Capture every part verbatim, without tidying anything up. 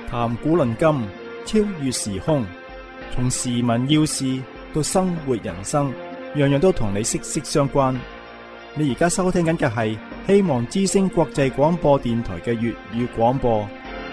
談古論今，超越時空，從時聞要事到生活人生，樣樣都同你息息相關。你而家收聽緊嘅係希望之聲國際廣播電台嘅粵語廣播。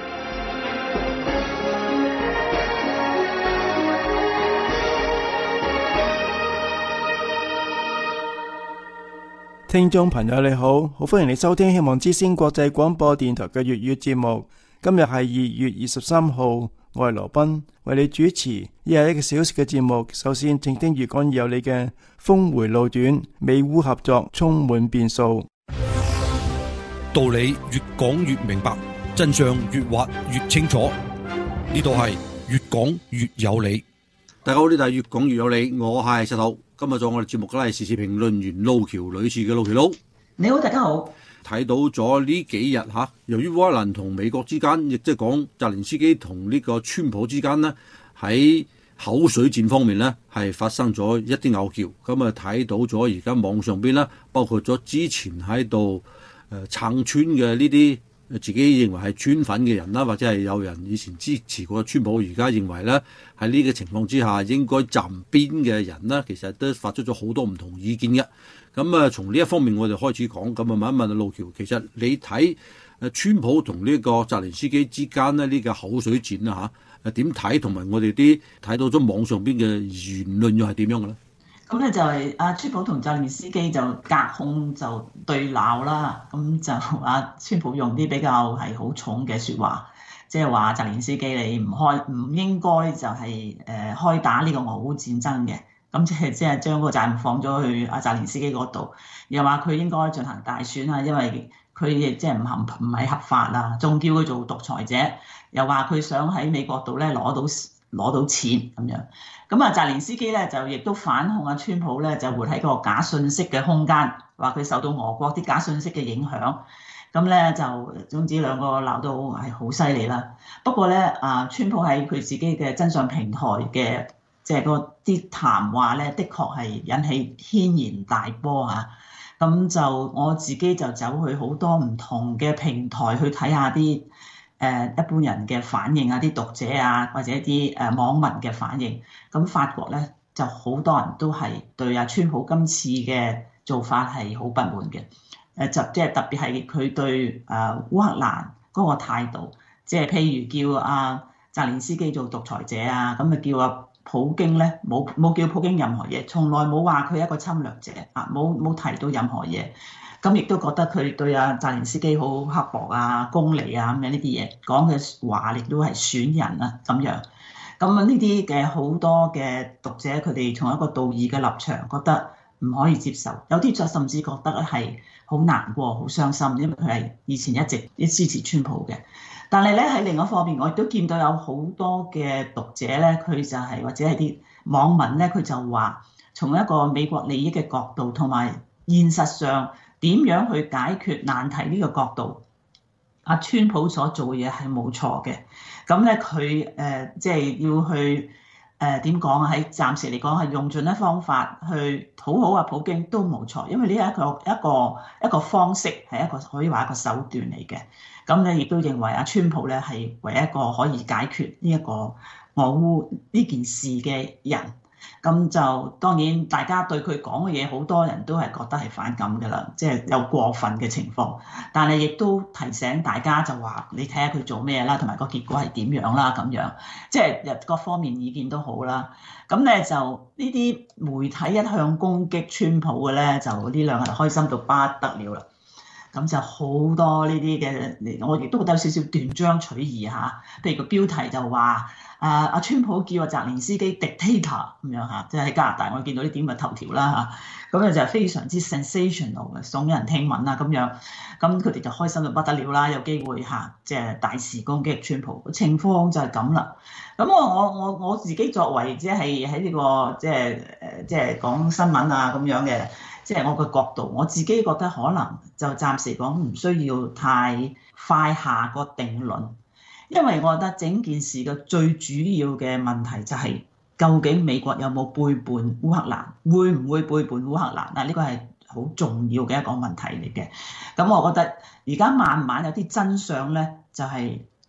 聽眾朋友你好，好歡迎你收聽希望之聲國際廣播電台嘅粵語節目。今日係二月二十三號，我係羅賓，為你主持一日一個小時嘅節目。首先，請聽粵講有你嘅峰回路轉，美烏合作充滿變數。 道理越講越明白，真相越挖越清楚。呢度係越講越有理。 大家好，呢度係越講越有理，我係石頭。今日做我哋節目嘅係時事評論員路橋女士嘅路橋佬。 你好，大家好。 睇到咗呢幾日嚇，由於烏克蘭同美國之間，亦即係講澤連斯基同呢個川普之間呢，喺口水戰方面呢，係發生咗一啲拗撬。咁啊睇到咗而家網上邊呢，包括咗之前喺度誒撐川嘅呢啲自己認為係川粉嘅人啦，或者係有人以前支持過川普，而家認為呢，喺呢個情況之下應該站邊嘅人呢，其實都發出咗好多唔同意見嘅。咁啊，從呢一方面我哋開始講，咁啊問一問阿路橋，其實你睇誒川普同呢個澤連斯基之間呢，呢個口水戰啊嚇，誒點睇？同埋我哋啲睇到咗網上邊嘅言論又係點樣嘅咧？ 咁咧就係阿川普同澤連斯基就隔空就對鬧啦，咁就阿川普用啲比較係好重嘅説話，即係話澤連斯基你唔開唔應該就係誒開打呢個俄烏戰爭嘅。咁即係即係將個責任放咗去阿澤連斯基嗰度，又話佢應該進行大選啊，因為佢亦即係唔合唔係合法啊，仲叫佢做獨裁者，又話佢想喺美國度咧攞到攞到錢咁樣。咁啊，澤連斯基咧就亦都反控阿川普咧就活喺個假信息嘅空間，話佢受到俄國啲假信息嘅影響。咁咧就總之兩個鬧到係好犀利啦。不過咧，啊川普喺佢自己嘅真相平台嘅。即係嗰啲談話咧，的確係引起軒然大波啊！咁就我自己就走去好多唔同嘅平台去睇下啲誒一般人嘅反應啊，啲讀者啊，或者啲誒網民嘅反應。咁發覺咧就好多人都係對阿川普今次嘅做法係好不滿嘅。誒就即係特別係佢對誒烏克蘭嗰個態度，即係譬如叫阿澤連斯基做獨裁者啊，咁啊叫阿普京咧冇冇叫普京任何嘢，從來冇話佢係一個侵略者啊，冇冇提到任何嘢，咁亦都覺得佢對阿澤連斯基好刻薄啊、功利啊咁樣呢啲嘢講嘅話，亦都係損人啊咁樣。咁啊呢啲嘅好多嘅讀者，佢哋從一個道義嘅立場覺得唔可以接受，有啲就甚至覺得係好難過、好傷心，因為佢係以前一直一支持川普嘅。但係咧喺另一方面，我亦都見到有好多嘅讀者咧，佢就係、是、或者係啲網民咧，佢就話從一個美國利益嘅角度同埋現實上點樣去解決難題呢個角度，阿川普所做嘅嘢係冇錯嘅。咁咧佢誒即係要去誒點講啊？喺暫時嚟講係用盡一方法去討好阿普京都冇錯，因為呢係一個一個一個方式，係一個可以話一個手段嚟嘅。咁咧亦都認為阿川普咧係唯一一個可以解決呢一個俄烏呢件事嘅人。咁就當然大家對佢講嘅嘢，好多人都係覺得係反感㗎啦，即係有過分嘅情況。但係亦都提醒大家就話，你睇下佢做咩啦，同埋個結果係點樣啦咁樣，即係各方面意見都好啦。咁咧就呢啲媒體一向攻擊川普嘅咧，就呢兩日開心到不得了啦。咁就好多呢啲嘅，我亦都覺得有少少斷章取義嚇。譬如個標題就話，啊阿川普叫阿澤連斯基 dictator 咁樣嚇，即係喺加拿大我見到呢啲咁嘅頭條啦嚇。咁咧就係非常之 sensational 嘅，聳人聽聞啦咁樣。咁佢哋就開心到不得了啦，有機會嚇，即係大肆攻擊川普。情況就係咁啦。咁我我我我自己作為即係喺呢個即係誒即係講新聞啊咁樣嘅。即係我個角度，我自己覺得可能就暫時講唔需要太快下個定論，因為我覺得整件事嘅最主要嘅問題就係究竟美國有冇背叛烏克蘭，會唔會背叛烏克蘭？嗱，呢個係好重要嘅一個問題嚟嘅。咁我覺得而家慢慢有啲真相咧，就係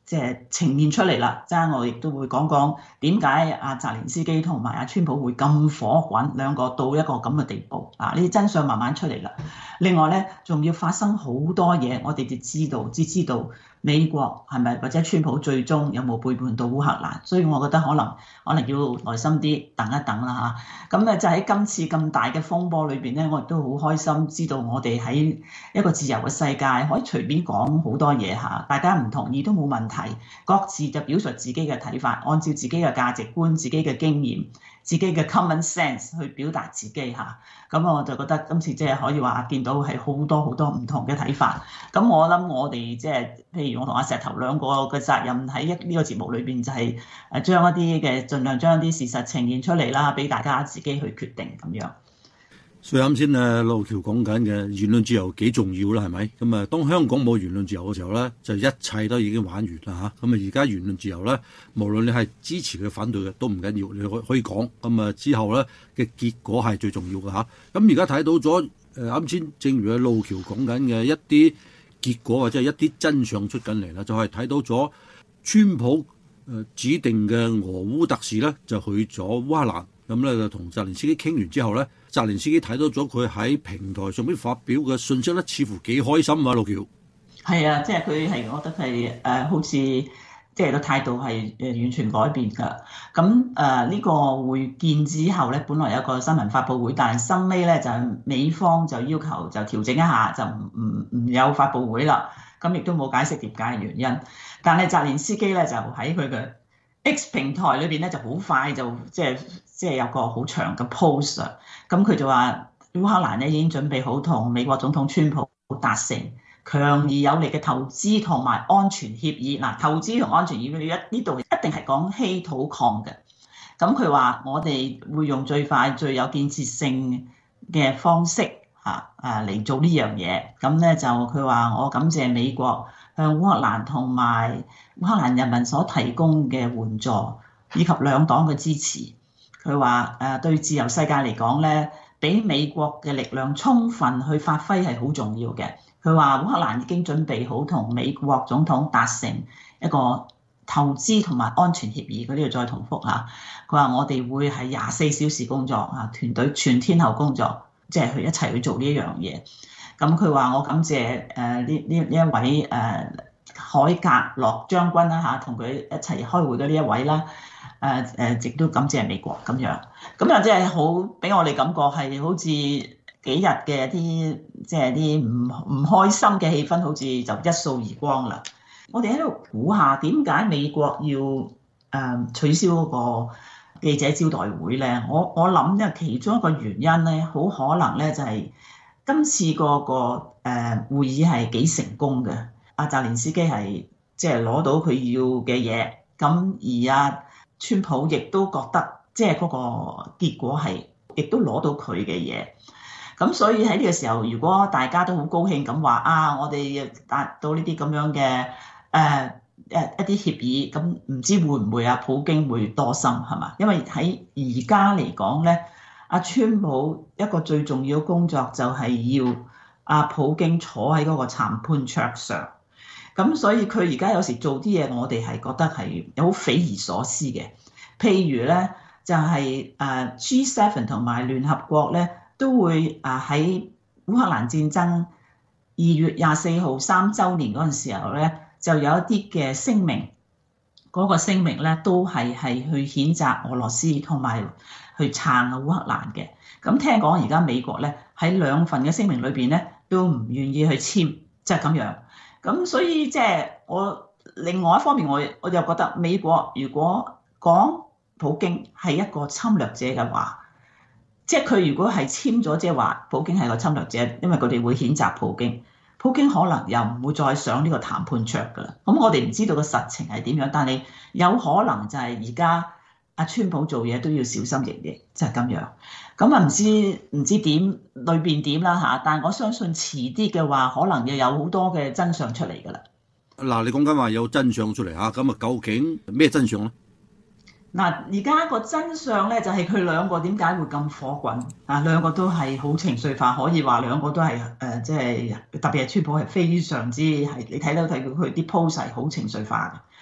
即係呈現出嚟啦。即係我亦都會講講點解阿澤連斯基同埋阿川普會咁火滾，兩個到一個咁嘅地步啊！呢啲真相慢慢出嚟啦。另外咧，仲要發生好多嘢，我哋就知道，只知道美國係咪或者川普最終有冇背叛到烏克蘭？所以我覺得可能可能要耐心啲等一等啦嚇。咁咧就喺今次咁大嘅風波裏邊咧，我亦都好開心知道我哋喺一個自由嘅世界可以隨便講好多嘢嚇，大家唔同意都冇問題，各自就表述自己嘅睇法，按照自己嘅價值觀、自己嘅經驗、自己嘅 common sense 去表達自己嚇。咁我就覺得今次即係可以話見到係好多好多唔同嘅睇法。咁我諗我哋即係譬如我同阿石頭兩個嘅責任喺一呢個節目裏邊就係誒將一啲嘅盡量將一啲事實呈現出嚟啦，俾大家自己去決定咁樣。 所以啱先誒路橋講緊嘅言論自由幾重要啦，係咪？咁啊，當香港冇言論自由嘅時候咧，就一切都已經玩完啦嚇。咁啊，而家言論自由咧，無論你係支持佢、反對嘅都唔緊要，你可可以講。咁啊，之後咧嘅結果係最重要嘅嚇。咁而家睇到咗誒啱先，正如阿路橋講緊嘅一啲結果或者係一啲真相出緊嚟啦，就係、是、睇到咗川普誒指定嘅俄烏特使咧，就去咗烏克蘭。咁咧就同澤連斯基傾完之後咧，澤連斯基睇到咗佢喺平台上邊發表嘅信息咧，似乎幾開心啊！路橋係啊，即係佢係我覺得係誒、呃，好似即係個態度係誒完全改變㗎。咁誒呢個會見之後咧，本來有個新聞發佈會，但係收尾咧就美方就要求就調整一下，就唔唔唔有發佈會啦。咁亦都冇解釋點解嘅原因。但係澤連斯基咧就喺佢嘅 X 平台裏邊咧就好快就即係即係有個好長嘅 post，咁佢就話烏克蘭咧已經準備好同美國總統川普達成強而有力嘅投資同埋安全協議。嗱，投資同安全協議一呢度一定係講稀土礦嘅。咁佢話我哋會用最快最有建設性嘅方式嚇誒嚟做呢樣嘢。咁咧就佢話我感謝美國向烏克蘭同埋烏克蘭人民所提供嘅援助，以及兩黨嘅支持。佢話誒對自由世界嚟講咧，俾美國嘅力量充分去發揮係好重要嘅。佢話烏克蘭已經準備好同美國總統達成一個投資同埋安全協議。佢呢度再重複嚇，佢話我哋會係廿四小時工作啊，團隊全天候工作，即係去一齊去做呢一樣嘢。咁佢話我感謝誒呢呢呢一位誒、呃、海格洛將軍啦嚇，同佢一齊開會嘅呢一位啦。誒誒，亦都感謝美國咁樣，咁又即係好俾我哋感覺係好似幾日嘅啲即係啲唔唔開心嘅氣氛，好似就一掃而光啦。我哋喺度估下點解美國要誒、呃、取消嗰個記者招待會咧？我我諗咧，其中一個原因咧，好可能咧就係今次嗰個誒會議係幾成功嘅。阿澤連斯基係即係攞到佢要嘅嘢，咁而阿川普亦都覺得，即係嗰個結果係，亦都攞到佢嘅嘢。咁所以喺呢個時候，如果大家都好高興咁話啊，我哋達到呢啲咁樣嘅誒誒一啲協議，咁唔知會唔會啊？普京會多心係嘛？因為喺而家嚟講咧，阿川普一個最重要嘅工作就係要阿普京坐喺嗰個談判桌上。咁所以佢而家有時做啲嘢，我哋係覺得係有好匪夷所思嘅。譬如咧，就係誒 G 七 同埋聯合國咧，都會誒喺烏克蘭戰爭二月廿四號三週年嗰陣時候咧，就有一啲嘅聲明。嗰、那個聲明咧，都係係去譴責俄羅斯同埋去撐烏克蘭嘅。咁聽講而家美國咧喺兩份嘅聲明裏邊咧，都唔願意去簽，即係咁樣。咁所以即係我另外一方面，我我就覺得美國如果講普京係一個侵略者嘅話，即係佢如果係簽咗，即係話普京係個侵略者，因為佢哋會譴責普京，普京可能又唔會再上呢個談判桌㗎啦。咁我哋唔知道個實情係點樣，但係有可能就係而家阿川普做嘢都要小心翼翼，就係咁樣。咁啊唔知唔知點裏邊點啦嚇，但係我相信遲啲嘅話，可能又有好多嘅真相出嚟㗎啦。 嗱，你講緊話有真相出嚟嚇，咁啊究竟咩真相咧？ 嗱，而家個真相咧就係佢兩個點解會咁火滾啊？兩個都係好情緒化，可以話兩個都係誒，即係特別係川普係非常之係你睇到睇到佢啲 post 係好情緒化嘅。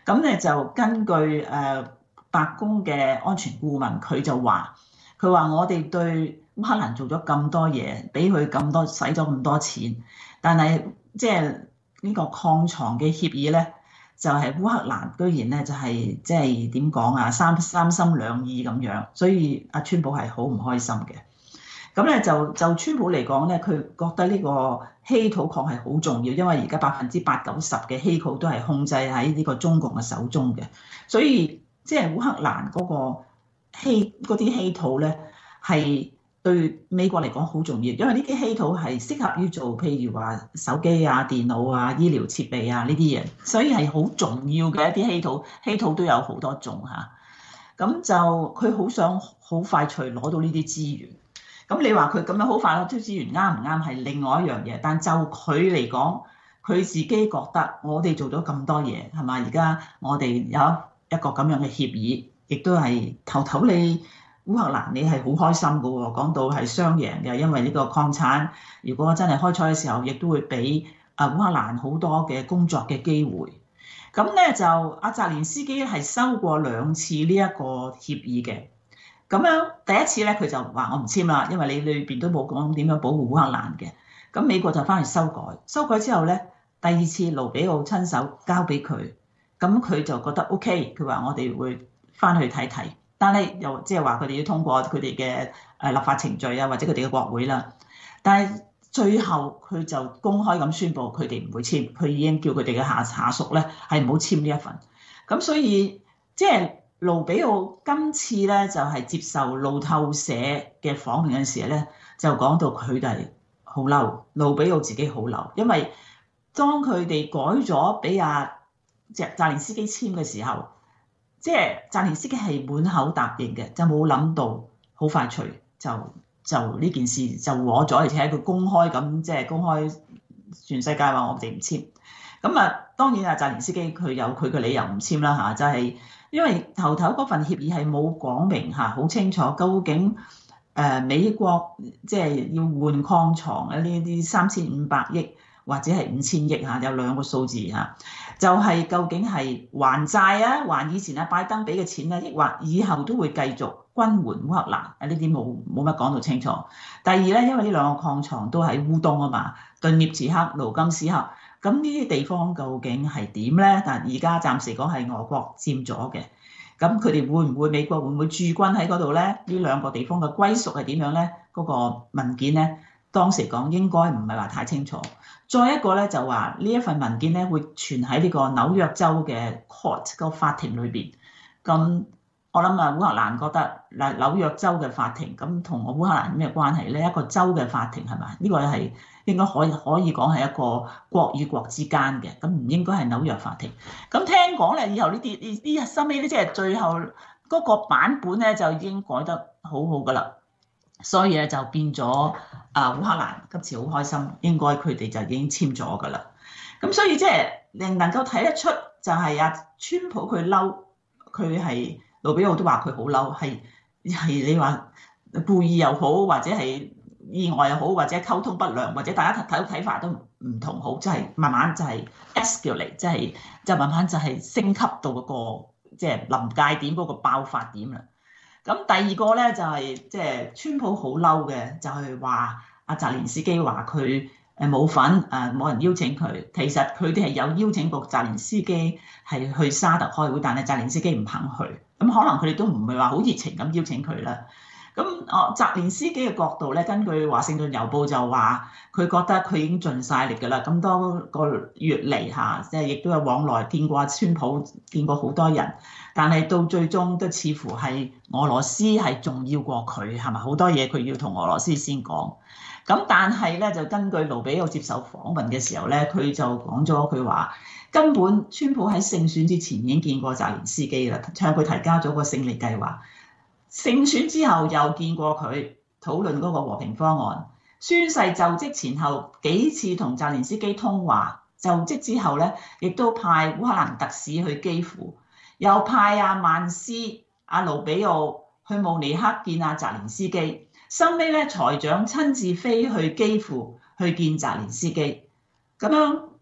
咁咧就根據誒、呃、白宮嘅安全顧問，佢就話：佢話我哋對烏克蘭做咗咁多嘢，俾佢咁多使咗咁多錢，但係即係呢個礦床嘅協議咧，就係、是、烏克蘭居然咧就係即係點講啊，三三心兩意咁樣，所以阿川普係好唔開心嘅。咁咧就就川普嚟講咧，佢覺得呢個稀土礦係好重要，因為而家百分之八九十嘅稀土都係控制喺呢個中共嘅手中嘅，所以即係烏克蘭嗰個稀嗰啲稀土咧係對美國嚟講好重要，因為呢啲稀土係適合於做譬如話手機啊、電腦啊、醫療設備啊呢啲嘢，所以係好重要嘅一啲稀土。稀土都有好多種嚇，咁就佢好想好快脆攞到呢啲資源。咁你話佢咁樣好快攞啲資源啱唔啱係另外一樣嘢，但就佢嚟講，佢自己覺得我哋做咗咁多嘢係嘛？而家我哋有一個咁樣嘅協議，亦都係頭頭你烏克蘭你係好開心㗎喎，講到係雙贏嘅，因為呢個礦產如果真係開採嘅時候，亦都會俾啊烏克蘭好多嘅工作嘅機會。咁咧就阿澤連斯基係收過兩次呢一個協議嘅。咁樣第一次咧，佢就話我唔簽啦，因為你裏邊都冇講點樣保護烏克蘭嘅。咁美國就翻去修改，修改之後咧，第二次盧比奧親手交俾佢，咁佢就覺得 OK，佢話我哋會翻去睇睇，但係又即係話佢哋要通過佢哋嘅誒立法程序啊，或者佢哋嘅國會啦。但係最後佢就公開咁宣布佢哋唔會簽，佢已經叫佢哋嘅下下屬咧係唔好簽呢一份。咁所以即係。盧比奧今次咧就係接受路透社嘅訪問嘅時候咧，就講到佢哋好嬲，盧比奧自己好嬲，因為當佢哋改咗俾阿即係澤連斯基簽嘅時候，即係澤連斯基係滿口答應嘅，就冇諗到好快脆就就呢件事就攞咗，而且佢公開咁即係公開全世界話我哋唔簽。咁啊，當然啊，澤連斯基佢有佢嘅理由唔簽啦嚇，就係、是。因為頭頭嗰份協議係冇講明嚇，好清楚究竟誒美國即係要換礦床啊呢啲三千五百億或者係五千億嚇，有兩個數字嚇，就係、是、究竟係還債啊，還以前阿拜登俾嘅錢咧，抑或以後都會繼續軍援烏克蘭啊？呢啲冇冇乜講到清楚。第二咧，因為呢兩個礦床都喺烏東啊嘛，頓涅茨克、盧甘斯克。咁呢啲地方究竟係點咧？但而家暫時講係俄國佔咗嘅，咁佢哋會唔會美國會唔會駐軍喺嗰度咧？呢兩個地方嘅歸屬係點樣咧？嗰、那個文件咧，當時講應該唔係話太清楚。再一個咧就話呢一份文件咧會存喺呢個紐約州嘅 court 個法庭裏邊。咁我諗啊，烏克蘭覺得嗱紐約州嘅法庭咁同我烏克蘭有咩關係咧？一個州嘅法庭係咪？呢、這個係。應該可以可以講係一個國與國之間嘅，咁唔應該係紐約法庭。咁聽講咧，以後呢啲呢呢收尾咧，即係最後嗰個版本咧，就已經改得好好噶啦。所以咧就變咗啊，烏克蘭今次好開心，應該佢哋就已經簽咗噶啦。咁所以即係能能夠睇得出，就係阿川普佢嬲，佢係盧比奧都話佢好嬲，係係你話故意又好，或者係。意外又好，或者溝通不良，或者大家睇到睇法都唔同好，即係慢慢就係 escalate，即係即係慢慢就係升級到嗰個即係臨界點嗰個爆發點啦。咁第二個咧就係即係川普好嬲嘅，就係話阿澤連斯基話佢誒冇份誒冇人邀請佢，其實佢哋係有邀請過澤連斯基係去沙特開會，但係澤連斯基唔肯去，咁可能佢哋都唔係話好熱情咁邀請佢啦。咁哦，澤連斯基嘅角度咧，根據華盛頓郵報就話，佢覺得佢已經盡晒力㗎啦。咁多個月嚟嚇，即係亦都有往來見過川普，見過好多人，但係到最終都似乎係俄羅斯係重要過佢，係咪？好多嘢佢要同俄羅斯先講。咁但係咧，就根據盧比奧接受訪問嘅時候咧，佢就講咗佢話，根本川普喺勝選之前已經見過澤連斯基啦，向佢提交咗個勝利計劃。勝選之後又見過佢討論嗰個和平方案，宣誓就職前後幾次同澤連斯基通話，就職之後咧，亦都派烏克蘭特使去基輔，又派阿曼斯、阿盧比奧去慕尼黑見阿澤連斯基，收尾咧財長親自飛去基輔去見澤連斯基，咁樣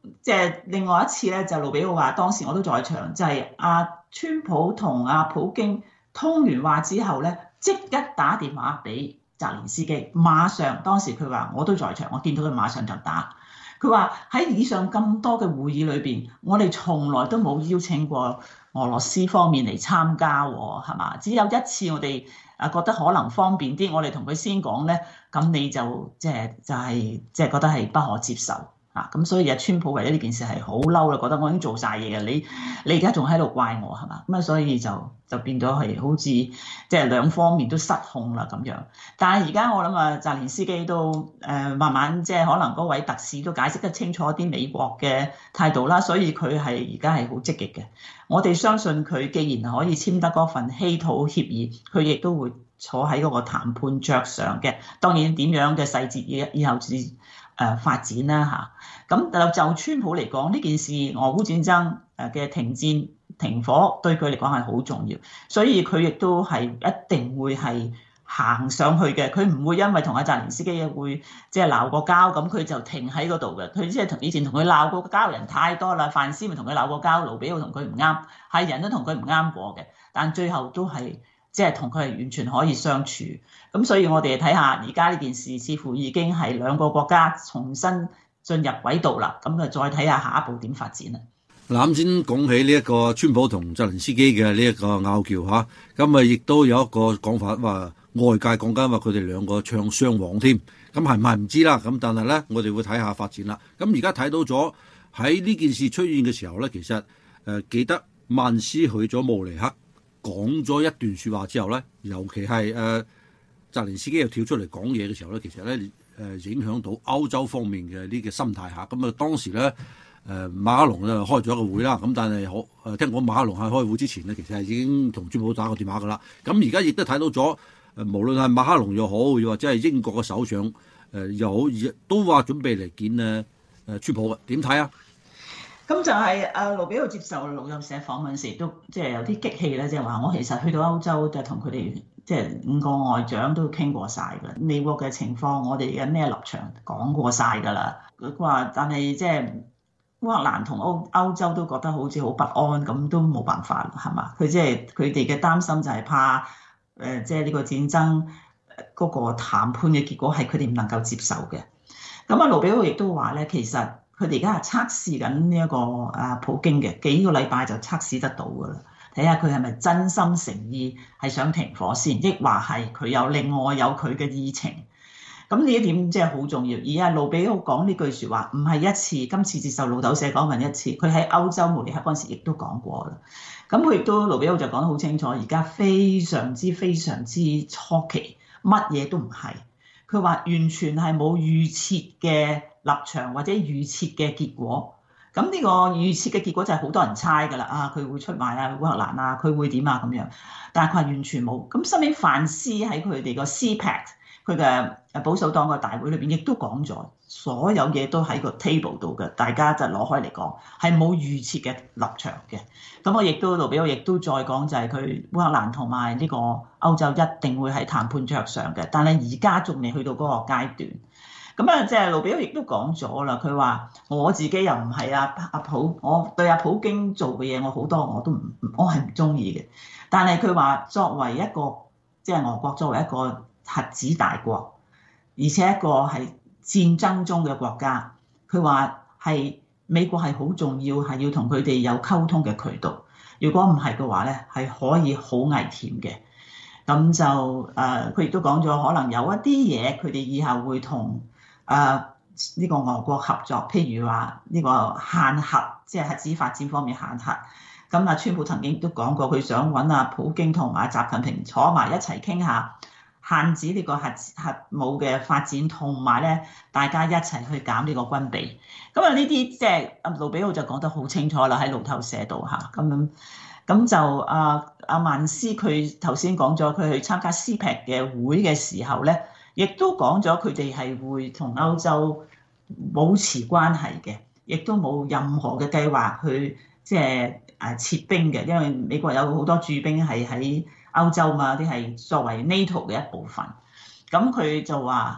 即係另外一次咧，就盧比奧話當時我都在場，就係阿川普同阿普京通完話之後咧，即刻打電話俾澤連斯基，馬上當時佢話我都在場，我見到佢馬上就打。佢話喺以上咁多嘅會議裏邊，我哋從來都冇邀請過俄羅斯方面嚟參加喎，係嘛？只有一次我哋啊覺得可能方便啲，我哋同佢先講咧，咁你就即係就係即係覺得係不可接受。啊，咁所以阿川普為咗呢件事係好嬲啦，覺得我已經做晒嘢嘅，你你而家仲喺度怪我係嘛？咁啊，所以就就變咗係好似即係兩方面都失控啦咁樣。但係而家我諗啊，澤連斯基都誒、呃、慢慢即係可能嗰位特使都解釋得清楚啲美國嘅態度啦，所以佢係而家係好積極嘅。我哋相信佢既然可以簽得嗰份稀土協議，佢亦都會坐喺嗰個談判桌上嘅。當然點樣嘅細節以以後至誒發展啦嚇，咁就就川普嚟講呢件事，俄烏戰爭誒嘅停戰停火對佢嚟講係好重要，所以佢亦都係一定會係行上去嘅。佢唔會因為同阿澤連斯基會即係鬧過交，咁佢就停喺嗰度嘅。佢即係同以前同佢鬧過交人太多啦，范斯咪同佢鬧過交，盧比奧同佢唔啱，係人都同佢唔啱過嘅，但最後都係即係同佢係完全可以相處。咁所以我哋睇下而家呢件事，似乎已經係兩個國家重新進入軌道啦。咁啊，再睇下下一步點發展啦。 嗱，啱先講起呢一個川普同澤連斯基嘅呢一個拗撬嚇，咁啊亦都有一個講法話外界講緊話佢哋兩個唱雙簧添，咁係唔係唔知啦。咁但係咧，我哋會睇下發展啦。咁而家睇到咗喺呢件事出現嘅時候咧，其實誒、呃、記得曼斯去咗慕尼黑講咗一段説話之後咧，尤其係誒。呃澤連斯基又跳出嚟講嘢嘅時候咧，其實咧誒影響到歐洲方面嘅呢個心態下。咁啊當時咧誒馬克龍咧開咗一個會啦，咁但係可誒聽講馬克龍喺開會之前咧，其實係已經同川普打過電話噶啦。咁而家亦都睇到咗誒，無論係馬克龍又好，又或者係英國嘅首相誒又好，都話準備嚟見誒誒川普嘅，點睇啊？ 咁就係誒盧比奧接受路透社訪問時，都即係有啲激氣咧，即係話我其實去到歐洲就同佢哋即係五個外長都傾過晒㗎啦，美國嘅情況我哋嘅咩立場講過晒㗎啦。佢話但係即係烏克蘭同歐歐洲都覺得好似好不安，咁都冇辦法係嘛？佢即係佢哋嘅擔心就係怕誒即係呢個戰爭嗰個談判嘅結果係佢哋唔能夠接受嘅。咁啊盧比奧亦都話咧，其實佢哋而家係測試緊呢一個啊普京嘅，幾個禮拜就測試得到㗎啦。睇下佢係咪真心誠意係想停火先，抑或係佢有另外有佢嘅議程。咁呢一點即係好重要。而家盧比奧講呢句説話唔係一次，今次接受路透社訪問一次，佢喺歐洲慕尼黑嗰陣時亦都講過啦。咁佢亦都盧比奧就講得好清楚，而家非常之非常之初期，乜嘢都唔係。佢話完全係冇預設嘅立場或者預設嘅結果。咁呢個預設嘅結果就係好多人猜㗎啦，啊佢會出賣啊烏克蘭啊，佢會點啊咁樣，但係佢係完全冇。咁收尾范斯喺佢哋個 C PAC 佢嘅誒保守黨個大會裏邊亦都講咗，所有嘢都喺個 table 度嘅，大家就攞開嚟講，係冇預設嘅立場嘅。咁我亦都盧比奧亦都再講就係佢烏克蘭同埋呢個歐洲一定會喺談判桌上嘅，但係而家仲未去到嗰個階段。咁啊，即係盧比奧亦都講咗啦，佢話我自己又唔係阿阿普，我對阿普京做嘅嘢，我好多我都唔，我係唔中意嘅。但係佢話作為一個即係俄國作為一個核子大國，而且一個係戰爭中嘅國家，佢話係美國係好重要，係要同佢哋有溝通嘅渠道。如果唔係嘅話咧，係可以好危險嘅。咁就誒，佢亦都講咗，可能有一啲嘢佢哋以後會同誒呢個俄國合作，譬如話呢個限核，即係核子發展方面限核。咁啊，川普曾經都講過，佢想揾阿普京同埋習近平坐埋一齊傾下，限止呢個核核武嘅發展，同埋咧大家一齊去減呢個軍備。咁啊，呢啲即係阿盧比奧就講得好清楚啦，喺路透社度嚇咁樣。咁就阿阿曼斯佢頭先講咗，佢去參加 C PAC 嘅會嘅時候咧，亦都講咗佢哋係會同歐洲保持關係嘅，亦都冇任何嘅計劃去即係誒撤兵嘅，因為美國有好多駐兵係喺歐洲嘛，啲係作為 NATO 嘅一部分。咁佢就話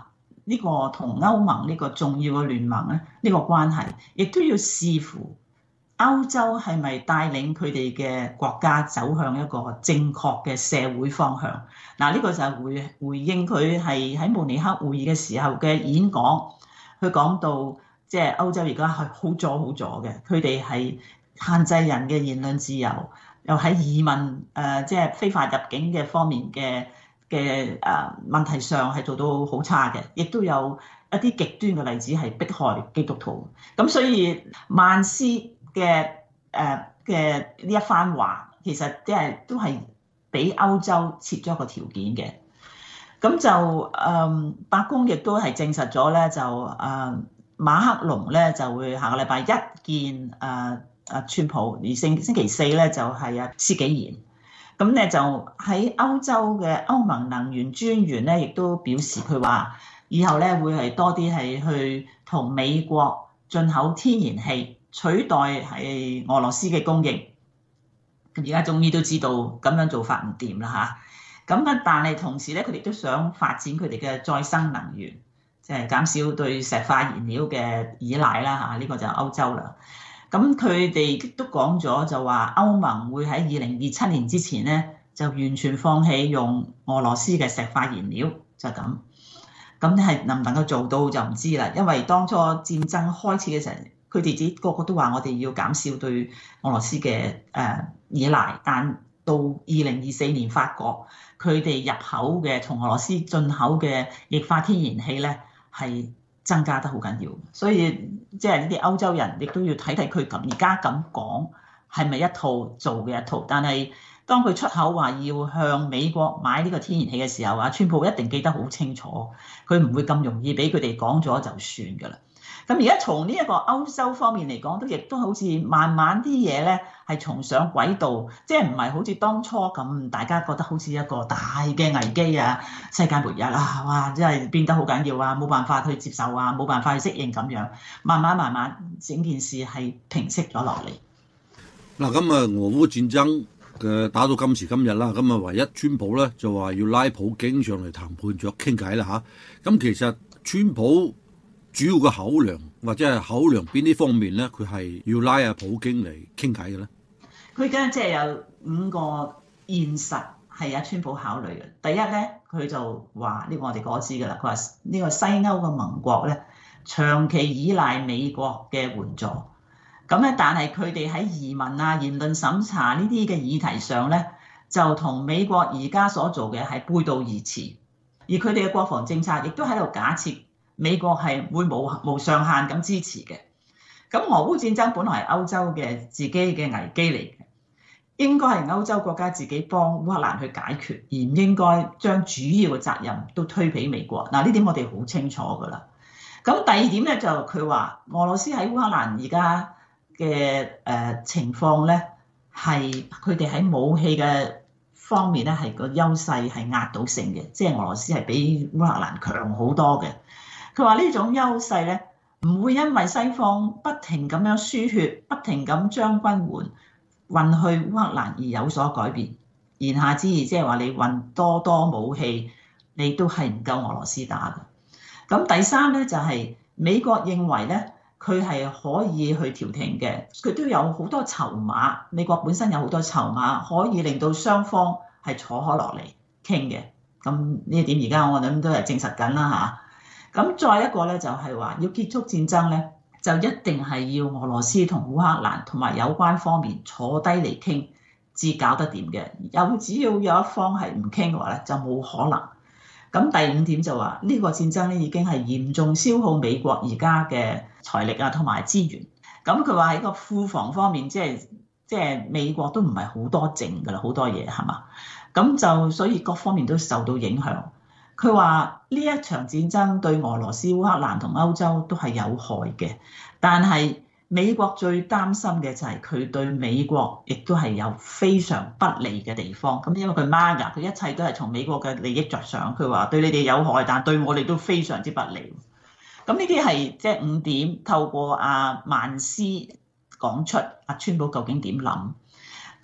呢個同歐盟呢個重要嘅聯盟咧，呢個關係，亦都要視乎歐洲係咪帶領佢哋嘅國家走向一個正確嘅社會方向。嗱，呢個就係回回應佢係喺慕尼黑會議嘅時候嘅演講，佢講到即係歐洲而家係好左好左嘅，佢哋係限制人嘅言論自由，又喺移民誒即係非法入境嘅方面嘅嘅誒問題上係做到好差嘅，亦都有一啲極端嘅例子係迫害基督徒。咁所以曼斯嘅誒嘅呢一番話，其實即係都係俾歐洲設咗一個條件嘅。咁就誒、呃、白宮亦都係證實咗咧，就誒、呃、馬克龍咧就會下個禮拜一見誒誒川普，而星星期四咧就係啊施紀賢。咁咧就喺歐洲嘅歐盟能源專員咧，亦都表示佢話以後咧會係多啲係去同美國進口天然氣，取代係俄羅斯嘅供應。咁而家終於都知道咁樣做法唔掂啦嚇。咁啊，但係同時咧，佢哋都想發展佢哋嘅再生能源，即係減少對石化燃料嘅依賴啦嚇。呢個就係歐洲啦。咁佢哋都講咗就話歐盟會喺二零二七年之前咧就完全放棄用俄羅斯嘅石化燃料，就係咁。咁係能唔能夠做到就唔知啦，因為當初戰爭開始嘅時候，佢哋自己個個都話我哋要減少對俄羅斯嘅誒依賴，但到二零二四年發覺佢哋入口嘅從俄羅斯進口嘅液化天然氣咧係增加得好緊要，所以即係呢啲歐洲人亦都要睇睇佢咁而家咁講係咪一套做嘅一套。但係當佢出口話要向美國買呢個天然氣嘅時候，啊，川普一定記得好清楚，佢唔會咁容易俾佢哋講咗就算㗎啦。咁而家從呢一個歐洲方面嚟講，都亦都好似慢慢啲嘢咧係重上軌道，即係唔係好似當初咁，大家覺得好似一個大嘅危機啊、世界末日啊，哇！真係變得好緊要啊，冇辦法去接受啊，冇辦法去適應咁樣，慢慢慢慢整件事係平息咗落嚟。 嗱，咁啊，俄烏戰爭嘅打到今時今日啦，咁啊，唯一川普咧就話要拉普京上嚟談判桌傾偈啦嚇。咁其實川普主要嘅口糧或者係口糧邊啲方面咧，佢係要拉阿普京嚟傾偈嘅咧。 佢而家即係有五個現實係阿川普考慮嘅。第一咧，佢就話呢個我哋過知㗎啦。佢話呢個西歐嘅盟國咧，長期依賴美國嘅援助。咁咧，但係佢哋喺移民啊、言論審查呢啲嘅議題上咧，就同美國而家所做嘅係背道而馳。而佢哋嘅國防政策亦都喺度假設美國係會無無上限咁支持嘅。咁俄烏戰爭本來係歐洲嘅自己嘅危機嚟嘅，應該係歐洲國家自己幫烏克蘭去解決，而唔應該將主要嘅責任都推俾美國。嗱，呢點我哋好清楚㗎啦。咁第二點咧，就佢話俄羅斯喺烏克蘭而家嘅誒情況咧，係佢哋喺武器嘅方面咧係個優勢係壓倒性嘅，即係俄羅斯係比烏克蘭強好多嘅。佢話呢種優勢咧，唔會因為西方不停咁樣輸血，不停咁將軍援運去烏克蘭而有所改變。言下之意，即係話你運多多武器，你都係唔夠俄羅斯打嘅。咁第三咧就係美國認為咧，佢係可以去調停嘅，佢都有好多籌碼。美國本身有好多籌碼，可以令到雙方係坐開落嚟傾嘅。咁呢一點而家我諗都係證實緊啦嚇。咁再一個咧，就係話要結束戰爭咧，就一定係要俄羅斯同烏克蘭同埋有關方面坐低嚟傾，至搞得掂嘅。有只要有一方係唔傾嘅話咧，就冇可能。咁第五點就話呢個戰爭咧已經係嚴重消耗美國而家嘅財力啊同埋資源。咁佢話喺個庫房方面，即係即係美國都唔係好多剩㗎啦，好多嘢係嘛。咁就所以各方面都受到影響。佢話呢一場戰爭對俄羅斯、烏克蘭同歐洲都係有害嘅，但係美國最擔心嘅就係佢對美國亦都係有非常不利嘅地方。咁因為佢媽㗎，佢一切都係從美國嘅利益着想。佢話對你哋有害，但對我哋都非常之不利。咁呢啲係即係五點，透過阿曼斯講出阿川普究竟點諗。咁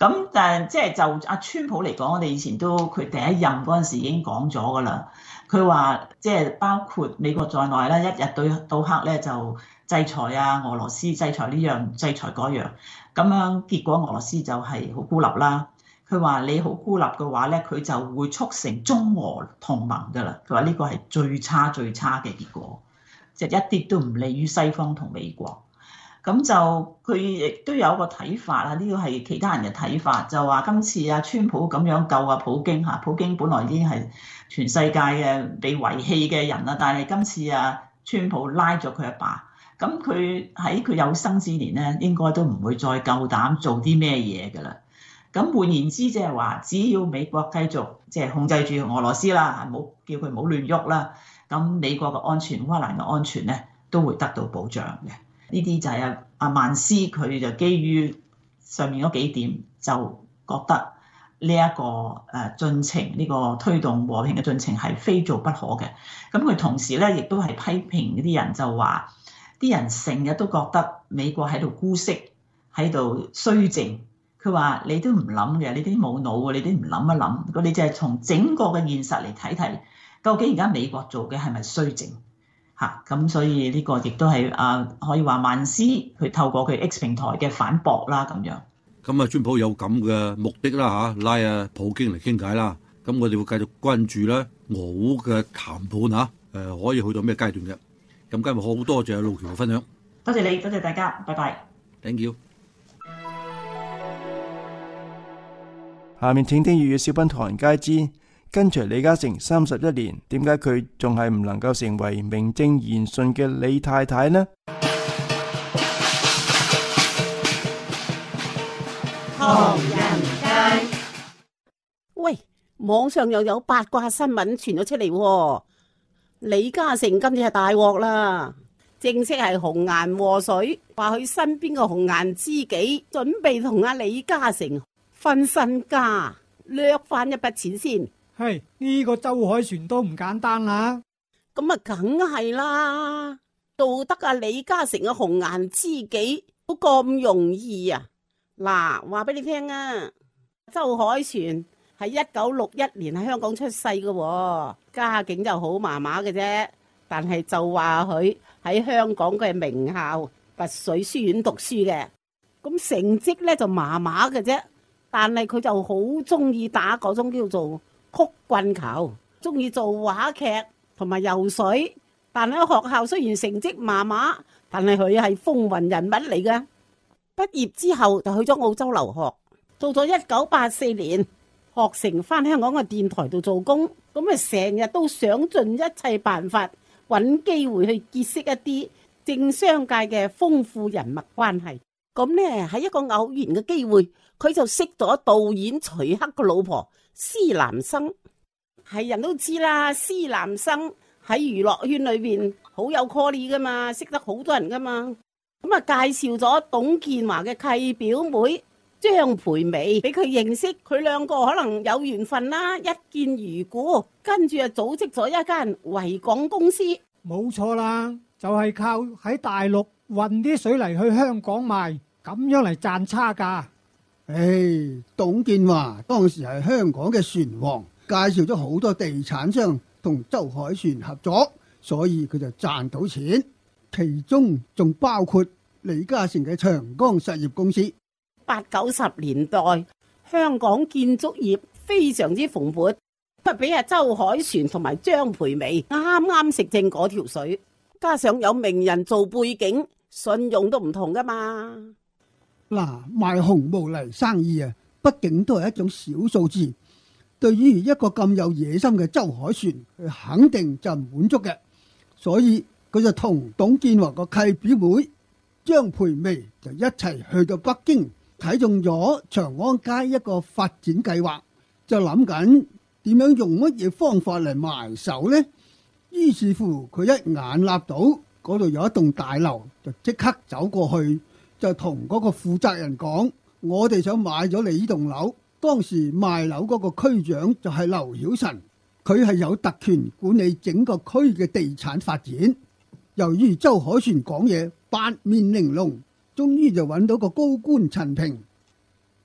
咁但係即係就阿川普嚟講，我哋以前都佢第一任嗰陣時已經講咗㗎啦。佢話即係包括美國在內咧，一日到到黑咧就制裁啊，俄羅斯制裁呢樣制裁嗰樣，咁樣結果俄羅斯就係好孤立啦。佢話你好孤立嘅話咧，佢就會促成中俄同盟㗎啦。佢話呢個係最差最差嘅結果，即係一啲都唔利於西方同美國。咁就佢亦都有一個睇法啊，呢個係其他人嘅睇法，就話今次啊川普咁樣救啊普京嚇，普京本來已經係全世界嘅被遺棄嘅人啦，但係今次啊川普拉咗佢一把，咁佢喺佢有生之年咧，應該都唔會再夠膽做啲咩嘢㗎啦。咁換言之，即係話只要美國繼續即係控制住俄羅斯啦，冇叫佢冇亂喐啦，咁美國嘅安全、烏克蘭嘅安全咧都會得到保障嘅。呢啲就係阿阿曼斯佢就基於上面嗰幾點，就覺得呢一個誒進程，呢個推動和平嘅進程係非做不可嘅。咁佢同時咧，亦都係批評嗰啲人就話，啲人成日都覺得美國喺度姑息，喺度綏靖。佢話你都唔諗嘅，你啲冇腦嘅，你啲唔諗一諗。如果你就係從整個嘅現實嚟睇睇，究竟而家美國做嘅係咪綏靖？嚇，咁所以呢個亦都係啊，可以話曼斯佢透過佢 X 平台嘅反駁啦咁樣。 咁啊，川普有咁嘅目的啦嚇，拉啊普京嚟傾偈啦。咁我哋會繼續關注咧俄烏嘅談判嚇，誒可以去到咩階段嘅。咁今日好多謝路橋嘅分享。 多謝你，多謝大家，拜拜。 Thank you。 下面請聽粵語小品唐人街之跟隨李嘉誠三十一年，點解佢仲係唔能夠成為名正言順嘅李太太呢？ 唐人街，喂，網上又有八卦新聞傳咗出嚟喎，李嘉誠今次係大鑊啦，正式係紅顏禍水，話佢身邊嘅紅顏知己準備同阿李嘉誠分身家，掠翻一筆錢先。 係呢個周凱旋都唔簡單啦， 咁啊梗係啦，道德啊李嘉誠嘅紅顏知己都咁容易啊！嗱，話俾你聽啊，周凱旋係一九六一年喺香港出世嘅，家境就好麻麻嘅啫，但係就話佢喺香港嘅名校拔萃書院讀書嘅，咁成績咧就麻麻嘅啫。但係佢就好中意打嗰種叫做曲棍球，中意做話劇同埋游水。但喺學校雖然成績麻麻，但係佢係風雲人物嚟㗎。畢業之後就去咗澳洲留學，到咗一九八四年學成返香港嘅電台度做工，咁啊成日都想盡一切辦法揾機會去結識一啲政商界嘅豐富人脈關係。咁呢喺一個偶然嘅機會，佢就識咗導演徐克個老婆施南生。係人都知啦，施南生喺娛樂圈裏邊好有 call 噶嘛，識得好多人噶嘛。咁啊介紹咗董建華嘅契表妹張培薇俾佢認識，佢兩個可能有緣分啦，一見如故，跟住啊組織咗一間維港公司。 冇錯啦，就係靠喺大陸運啲水泥去香港賣，咁樣嚟賺差價。 唉，董建華當時係香港嘅船王，介紹咗好多地產商同周凱旋合作，所以佢就賺到錢。其中仲包括李嘉誠嘅長江實業公司。 八九十年代香港建築業非常之蓬勃，不俾阿周凱旋同埋張培薇啱啱食正嗰條水，加上有名人做背景，信用都唔同噶嘛。 嗱，賣紅毛泥生意啊，畢竟都係一種小數字，對於一個咁有野心嘅周凱旋，佢肯定就唔滿足嘅，所以佢就同董建華個契表妹張培薇就一齊去到北京，睇中咗長安街一個發展計劃，就諗緊點樣用乜嘢方法嚟埋手呢？於是乎佢一眼立到嗰度有一棟大樓，就即刻走過去，就同嗰個負責人講：我哋想買咗你呢棟樓。當時賣樓嗰個區長就係劉曉臣，佢係有特權管理整個區嘅地產發展。由於周凱旋講嘢八面玲瓏，終於就揾到個高官陳平。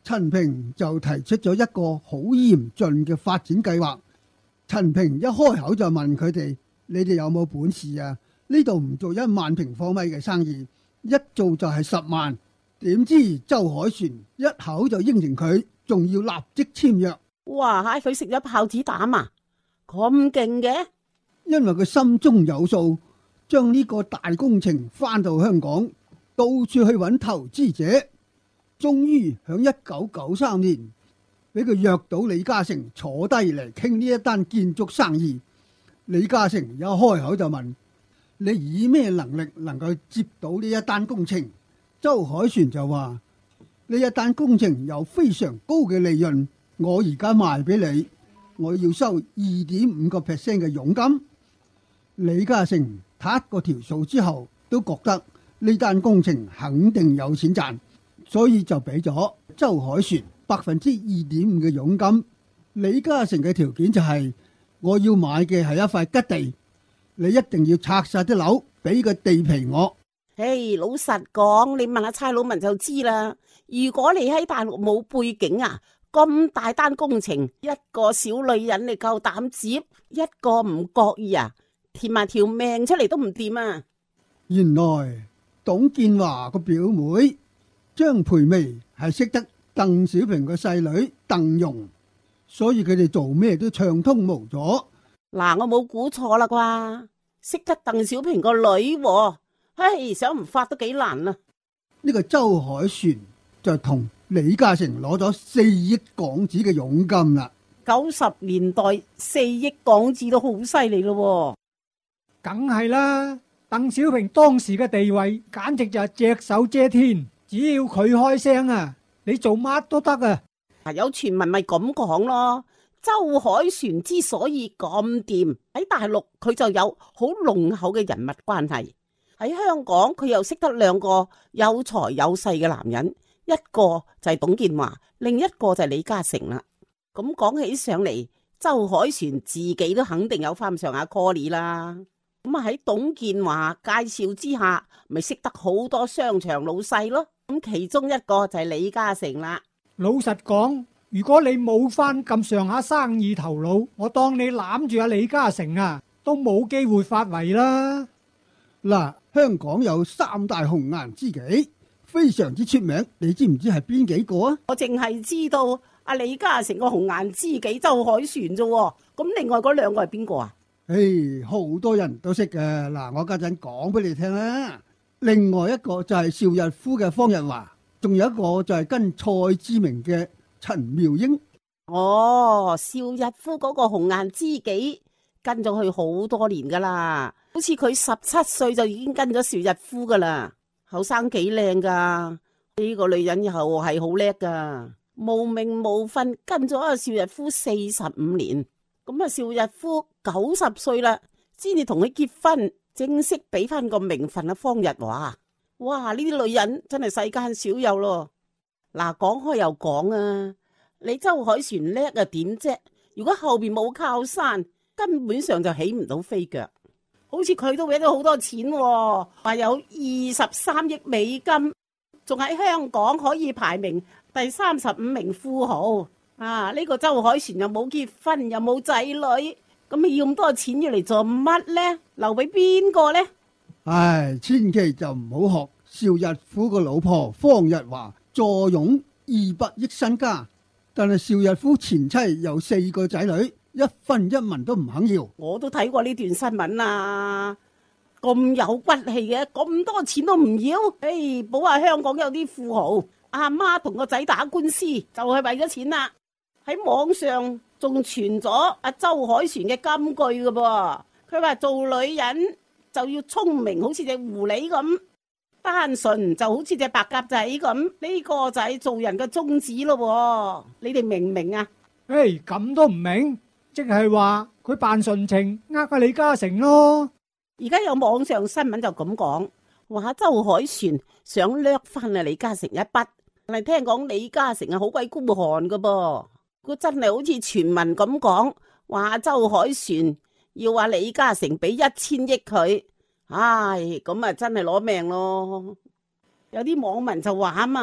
陳平就提出咗一個好嚴峻嘅發展計劃。陳平一開口就問佢哋：你哋有冇本事啊？呢度唔做一萬平方米嘅生意，一做就係十萬。點知周凱旋一口就應承佢，仲要立即簽約。 哇！唉，佢食咗炮子膽啊，咁勁嘅！ 因為佢心中有數，將呢個大工程翻到香港，到處去揾投資者，終於響一九九三年俾佢約到李嘉誠坐低嚟傾呢一單建築生意。李嘉誠一開口就問：你以咩能力能夠接到呢一單工程？周凱旋就話：呢一單工程有非常高嘅利潤，我而家賣俾你，我要收二點五個 percent 嘅佣金。李嘉誠撻過條數之後，都覺得呢單工程肯定有錢賺，所以就俾咗周凱旋百分之二點五嘅佣金。李嘉誠嘅條件就係：我要買嘅係一塊吉地，你一定要拆晒啲樓，俾個地皮我。 唉，老實講，你問下蔡老文就知啦。如果你喺大陸冇背景啊，咁大單工程，一個小女人你夠膽接，一個唔覺意啊，填埋條命出嚟都唔掂啊！ 原來董建華個表妹張培薇係識得鄧小平個細女鄧蓉，所以佢哋做咩都暢通無阻。 嗱，我冇估錯啦啩？識得鄧小平個女喎。唉，想唔發都幾難啊！ 呢個周凱旋就同李嘉誠攞咗四億港紙嘅佣金啦。 九十年代四億港紙都好犀利咯， 梗係啦！鄧小平當時嘅地位簡直就係隻手遮天，只要佢開聲啊，你做乜都得啊！ 有傳聞咪咁講咯。周凱旋之所以咁掂，喺大陸佢就有好濃厚嘅人物關係。喺香港佢又識得兩個有財有勢嘅男人，一個就係董建華，另一個就係李嘉誠啦。咁講起上嚟，周凱旋自己都肯定有翻上下 call 啦。咁啊喺董建華介紹之下，咪識得好多商場老細咯。咁其中一個就係李嘉誠啦。 老實講，如果你冇翻咁上下生意頭腦，我當你攬住阿李嘉誠啊，都冇機會發圍啦。 嗱，香港有三大紅顏知己，非常之出名，你知唔知係邊幾個啊？ 我淨係知道阿李嘉誠個紅顏知己周凱旋啫，咁另外嗰兩個係邊個啊？ 誒，好多人都識嘅。嗱，我家陣講俾你聽啦。另外一個就係邵逸夫嘅方日華，仲有一個就係跟蔡志明嘅陳妙英。 哦，邵逸夫嗰個紅顏知己跟咗佢好多年噶啦。好似佢十七歲就已經跟咗邵逸夫噶啦，後生幾靚噶，呢個女人又係好叻噶，無名無份跟咗阿邵逸夫四十五年，咁啊邵逸夫九十歲啦，先至同佢結婚，正式俾翻個名分啊方日華。哇，呢啲女人真係世間少有咯。嗱，講開又講啊，你周凱旋叻啊點啫？如果後邊冇靠山，根本上就起唔到飛腳。好似佢都搲咗好多錢喎，話有二十三億美金，仲喺香港可以排名第三十五名富豪。啊，呢個周凱旋又冇結婚，又冇仔女，咁你要咁多錢要嚟做乜呢？留俾邊個呢？ 唉，千祈就唔好學邵逸夫個老婆方日華坐擁二百億身家，但係邵逸夫前妻有四個仔女，一分一文都唔肯要。 我都睇過呢段新聞啊，咁有骨氣嘅，咁多錢都唔要。誒，保下香港有啲富豪，阿媽同個仔打官司就係為咗錢啦。喺網上仲傳咗阿周凱旋嘅金句噶噃，佢話做女人就要聰明，好似隻狐狸咁，單純就好似隻白鴿仔咁。呢個就係做人嘅宗旨咯。你哋明唔明啊？ 誒，咁都唔明？即係話佢扮純情呃個李嘉誠咯。 而家有網上新聞就咁講，話周凱旋想掠翻阿李嘉誠一筆，但係聽講李嘉誠係好鬼孤寒噶噃。佢真係好似傳聞咁講，話周凱旋要話李嘉誠俾一千億佢，唉，咁啊真係攞命咯。有啲網民就話啊嘛，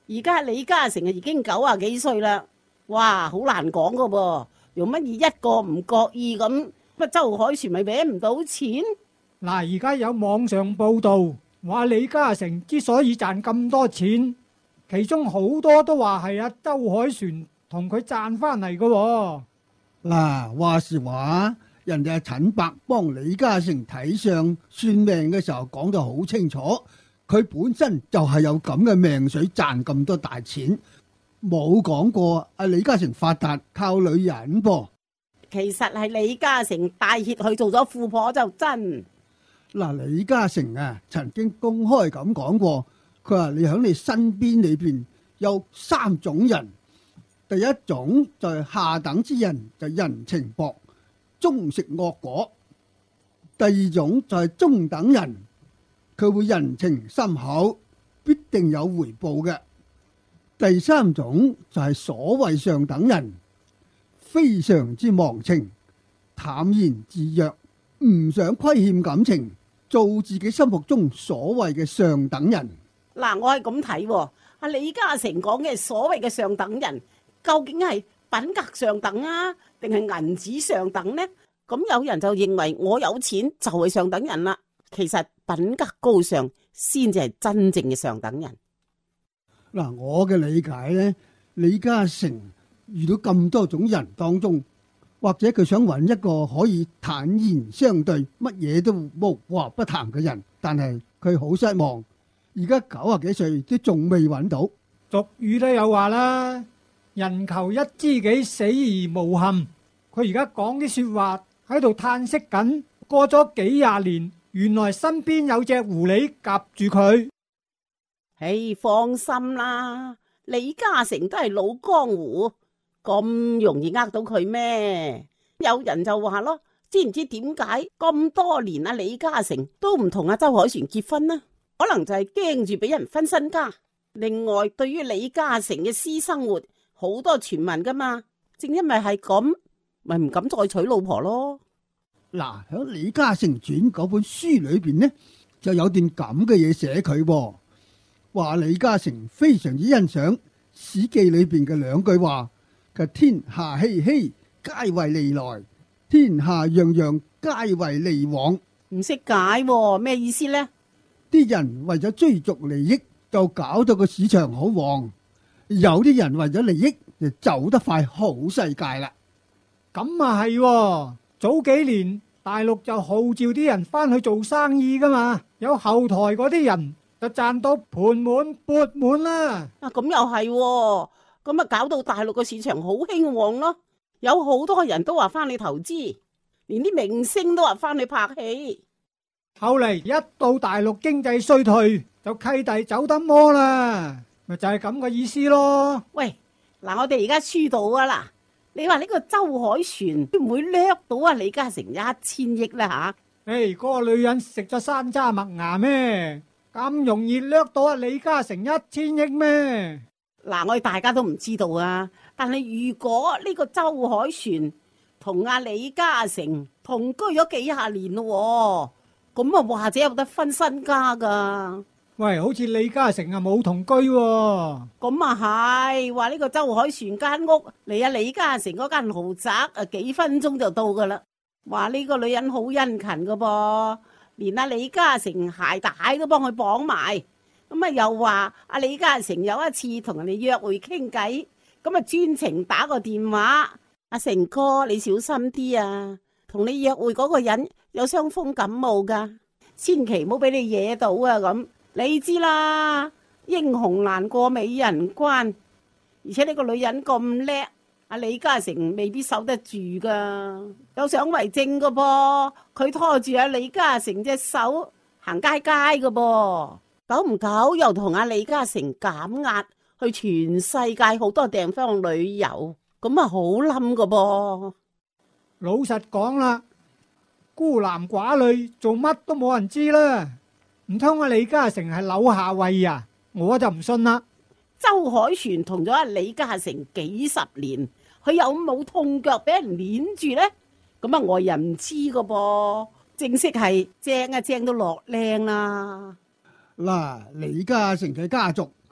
而家李嘉誠啊已經九啊幾歲啦，哇，好難講噶噃，用乜嘢一個唔覺意咁，乜周海旋咪搲唔到錢？ 嗱，而家有網上報道話李嘉誠之所以賺咁多錢，其中好多都話係阿周海旋同佢賺翻嚟噶。 嗱，話時話，人哋阿陳伯幫李嘉誠睇相算命嘅時候講得好清楚，佢本身就係有咁嘅命水賺咁多大錢，冇講過阿李嘉誠發達靠女人噃。 其實係李嘉誠帶挈佢做咗富婆就真。 嗱，李嘉誠啊，曾經公開咁講過，佢話你喺你身邊裏邊有三種人。第一種就係下等之人，就人情薄，終食惡果；第二種就係中等人，佢會人情深厚，必定有回報嘅；第三種就係所謂上等人，非常之忘情，淡然自若，唔想虧欠感情，做自己心目中所謂嘅上等人。 嗱，我係咁睇，阿李嘉誠講嘅所謂嘅上等人，究竟係品格上等啊，定係銀紙上等呢？咁有人就認為我有錢就係上等人啦。其實品格高尚先至係真正嘅上等人。 嗱，我嘅理解呢，李嘉誠遇到咁多種人當中，或者佢想揾一個可以坦然相對、乜嘢都無話不談嘅人，但係佢好失望。而家九啊幾歲都仲未揾到。 俗語都有話啦，人求一知己，死而無憾。佢而家講啲說話喺度嘆息緊，過咗幾廿年，原來身邊有隻狐狸夾住佢。 唉，放心啦，李嘉誠都係老江湖，咁容易呃到佢咩？有人就話咯，知唔知點解咁多年啊李嘉誠都唔同阿周海旋結婚呢？可能就係驚住俾人分身家。另外，對於李嘉誠嘅私生活，好多傳聞噶嘛，正因為係咁，咪唔敢再娶老婆咯。 嗱，喺李嘉誠傳嗰本書裏邊呢，就有段咁嘅嘢寫佢喎，話李嘉誠非常之欣賞《史記》裏邊嘅兩句話，嘅天下熙熙，皆為利來；天下攘攘，皆為利往。 唔識解喎，咩意思呢？ 啲人為咗追逐利益，就搞到個市場好旺；有啲人為咗利益，就走得快好世界啦。 咁啊係喎，早幾年大陸就號召啲人翻去做生意噶嘛，有後台嗰啲人就賺到盆滿缽滿啦。 啊，咁又係喎，咁啊搞到大陸個市場好興旺咯，有好多人都話翻去投資，連啲明星都話翻去拍戲。 後嚟一到大陸經濟衰退，就契弟走得摩啦，咪就係咁個意思咯。 喂，嗱，我哋而家輸到啊啦，你話呢個周海旋會唔會掠到啊李嘉誠一千億咧吓？ 誒，嗰個女人食咗山楂麥芽咩？咁容易掠到啊李嘉誠一千億咩？ 嗱，我哋大家都唔知道啊，但係如果呢個周海旋同阿李嘉誠同居咗幾廿年咯，咁啊或者有得分身家噶。 喂，好似李嘉誠啊冇同居喎。 咁啊係，話呢個周海旋間屋離阿李嘉誠嗰間豪宅啊幾分鐘就到噶啦。話呢個女人好殷勤噶噃，連阿李嘉誠鞋帶都幫佢綁埋。咁啊又話阿李嘉誠有一次同人哋約會傾偈，咁啊專程打個電話，阿成哥你小心啲啊，同你約會嗰個人有傷風感冒噶，千祈唔好俾你惹到啊咁。你知啦，英雄難過美人關，而且呢個女人咁叻，阿李嘉誠未必守得住噶，有相為證噶噃。佢拖住阿李嘉誠隻手行街街噶噃，久唔久又同阿李嘉誠減壓去全世界好多地方旅遊，咁啊好冧噶噃。 老實講啦，孤男寡女做乜都冇人知啦。唔通阿李嘉誠係柳下惠啊？我就唔信啦。 周海旋同咗阿李嘉誠幾十年，佢有冇痛腳俾人捏住呢？咁啊外人唔知噶噃，正式係正啊正到落靚啦。 嗱，李嘉誠嘅家族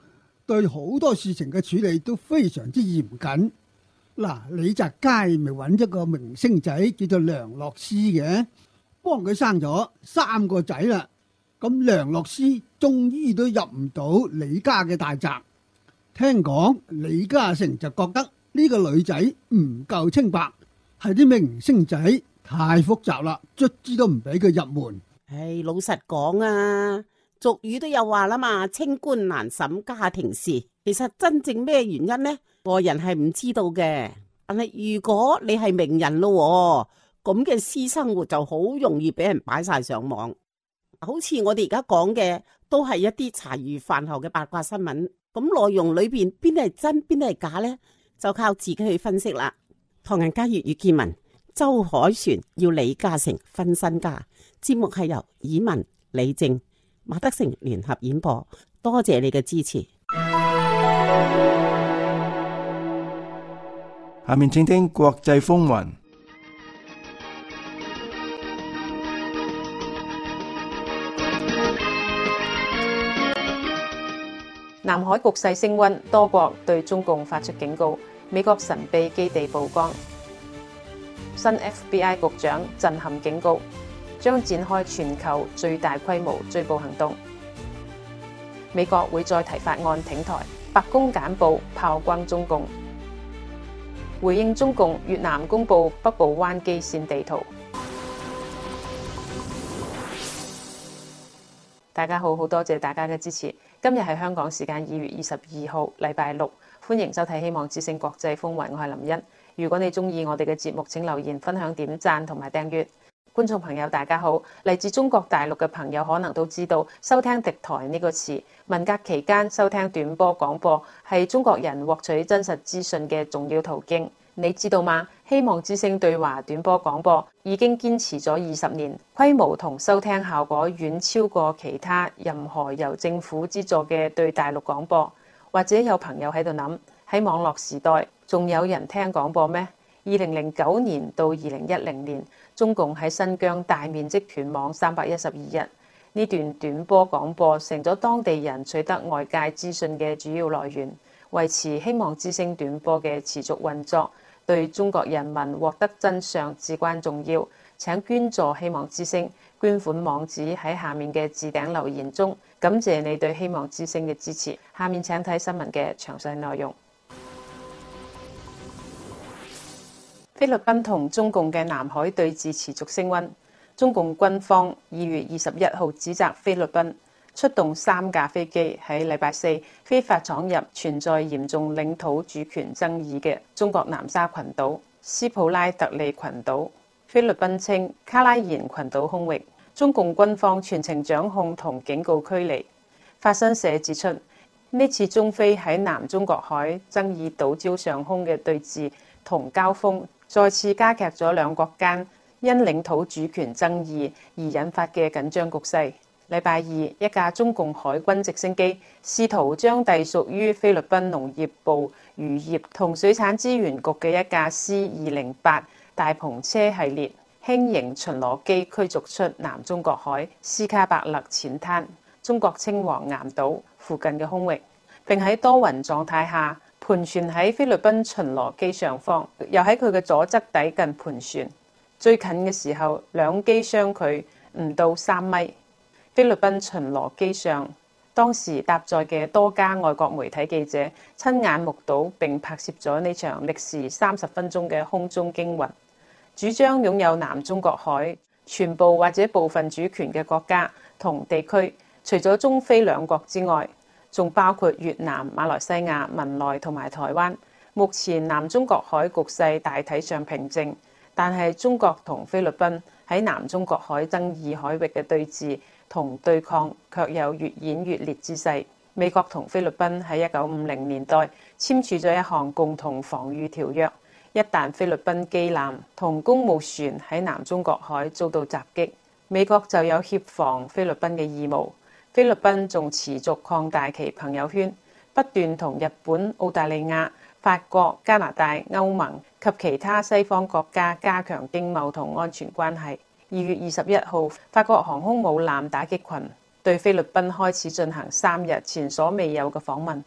對好多事情嘅處理都非常之嚴謹。嗱，李澤楷咪揾一個明星仔叫做梁洛施嘅，幫佢生咗三個仔啦。咁梁洛施終於都入唔到李家嘅大宅。聽講李嘉誠就覺得呢個女仔唔夠清白，係啲明星仔太複雜啦，卒之都唔俾佢入門。 唉，老實講啊，俗語都有話啦嘛，清官難審家庭事。其實真正咩原因呢？外人係唔知道嘅。但係如果你係名人咯，咁嘅私生活就好容易俾人擺晒上網。好似我哋而家講嘅，都係一啲茶餘飯後嘅八卦新聞。咁內容裏邊邊啲係真，邊啲係假呢？就靠自己去分析啦。唐人街粵語見聞，周凱旋要李嘉誠分身家。節目係由以文、李正、馬德成聯合演播。多謝你嘅支持。 下面請聽國際風雲。 南海局勢升溫，多國對中共發出警告。美國神秘基地曝光，新 F B I 局長震撼警告，將展開全球最大規模追捕行動。美國會再提法案挺台，白宮簡報炮轟中共。回應中共，越南公布北部灣基線地圖。大家好，好多謝大家嘅支持。今日係香港時間二月二十二號，禮拜六，歡迎收睇《希望之聲國際風雲》，我係林茵。如果你中意我哋嘅節目，請留言、分享、點讚同埋訂閱。觀眾朋友大家好，嚟自中國大陸嘅朋友可能都知道，收聽敵台呢個詞，文革期間收聽短波廣播係中國人獲取真實資訊嘅重要途徑。你知道嗎？希望之聲對華短波廣播已經堅持咗二十年，規模同收聽效果遠超過其他任何由政府資助嘅對大陸廣播。或者有朋友喺度諗，喺網絡時代仲有人聽廣播咩？二零零九年到二零一零年，中共喺新疆大面積斷網三百一十二日，呢段短波廣播成咗當地人取得外界資訊嘅主要來源，維持希望之聲短波嘅持續運作，對中國人民獲得真相至關重要。請捐助希望之聲，捐款網址喺下面嘅置頂留言中。感謝你對希望之聲嘅支持。下面請睇新聞嘅詳細內容。菲律賓同中共嘅南海對峙持續升溫。中共軍方二月二十一號指責菲律賓出動三架飛機喺禮拜四非法闖入存在嚴重領土主權爭議嘅中國南沙群島斯普拉特利群島。菲律賓稱卡拉延群島空域，中共軍方全程掌控同警告驅離。法新社指出，呢次中菲喺南中國海爭議島礁上空嘅對峙同交鋒，再次加劇咗兩國間因領土主權爭議而引發嘅緊張局勢。禮拜二，一架中共海軍直升機試圖將隸屬於菲律賓農業部漁業同水產資源局嘅一架 C 二零八大篷車系列輕型巡邏機驅逐出南中國海斯卡伯勒淺灘、中國稱王岩島附近嘅空域，並喺多雲狀態下盤旋喺菲律賓巡邏機上方，又喺佢嘅左側抵近盤旋。最近嘅時候，兩機相距唔到三米。菲律賓巡邏機上當時搭載嘅多家外國媒體記者親眼目睹並拍攝咗呢場歷時三十分鐘嘅空中驚魂。主張擁有南中國海全部或者部分主權嘅國家同地區，除咗中菲兩國之外，仲包括越南、馬來西亞、文萊同埋台灣。目前南中國海局勢大體上平靜，但係中國同菲律賓喺南中國海爭議海域嘅對峙同對抗卻有越演越烈之勢。美國同菲律賓喺一九五零年代簽署咗一項共同防禦條約。一旦菲律賓機艦同公務船喺南中國海遭到襲擊，美國就有協防菲律賓嘅義務。菲律賓仲持續擴大其朋友圈，不斷同日本、澳大利亞、法國、加拿大、歐盟及其他西方國家加強經貿同安全關係。二月二十一號，法國航空母艦打擊群對菲律賓開始進行三日前所未有嘅訪問。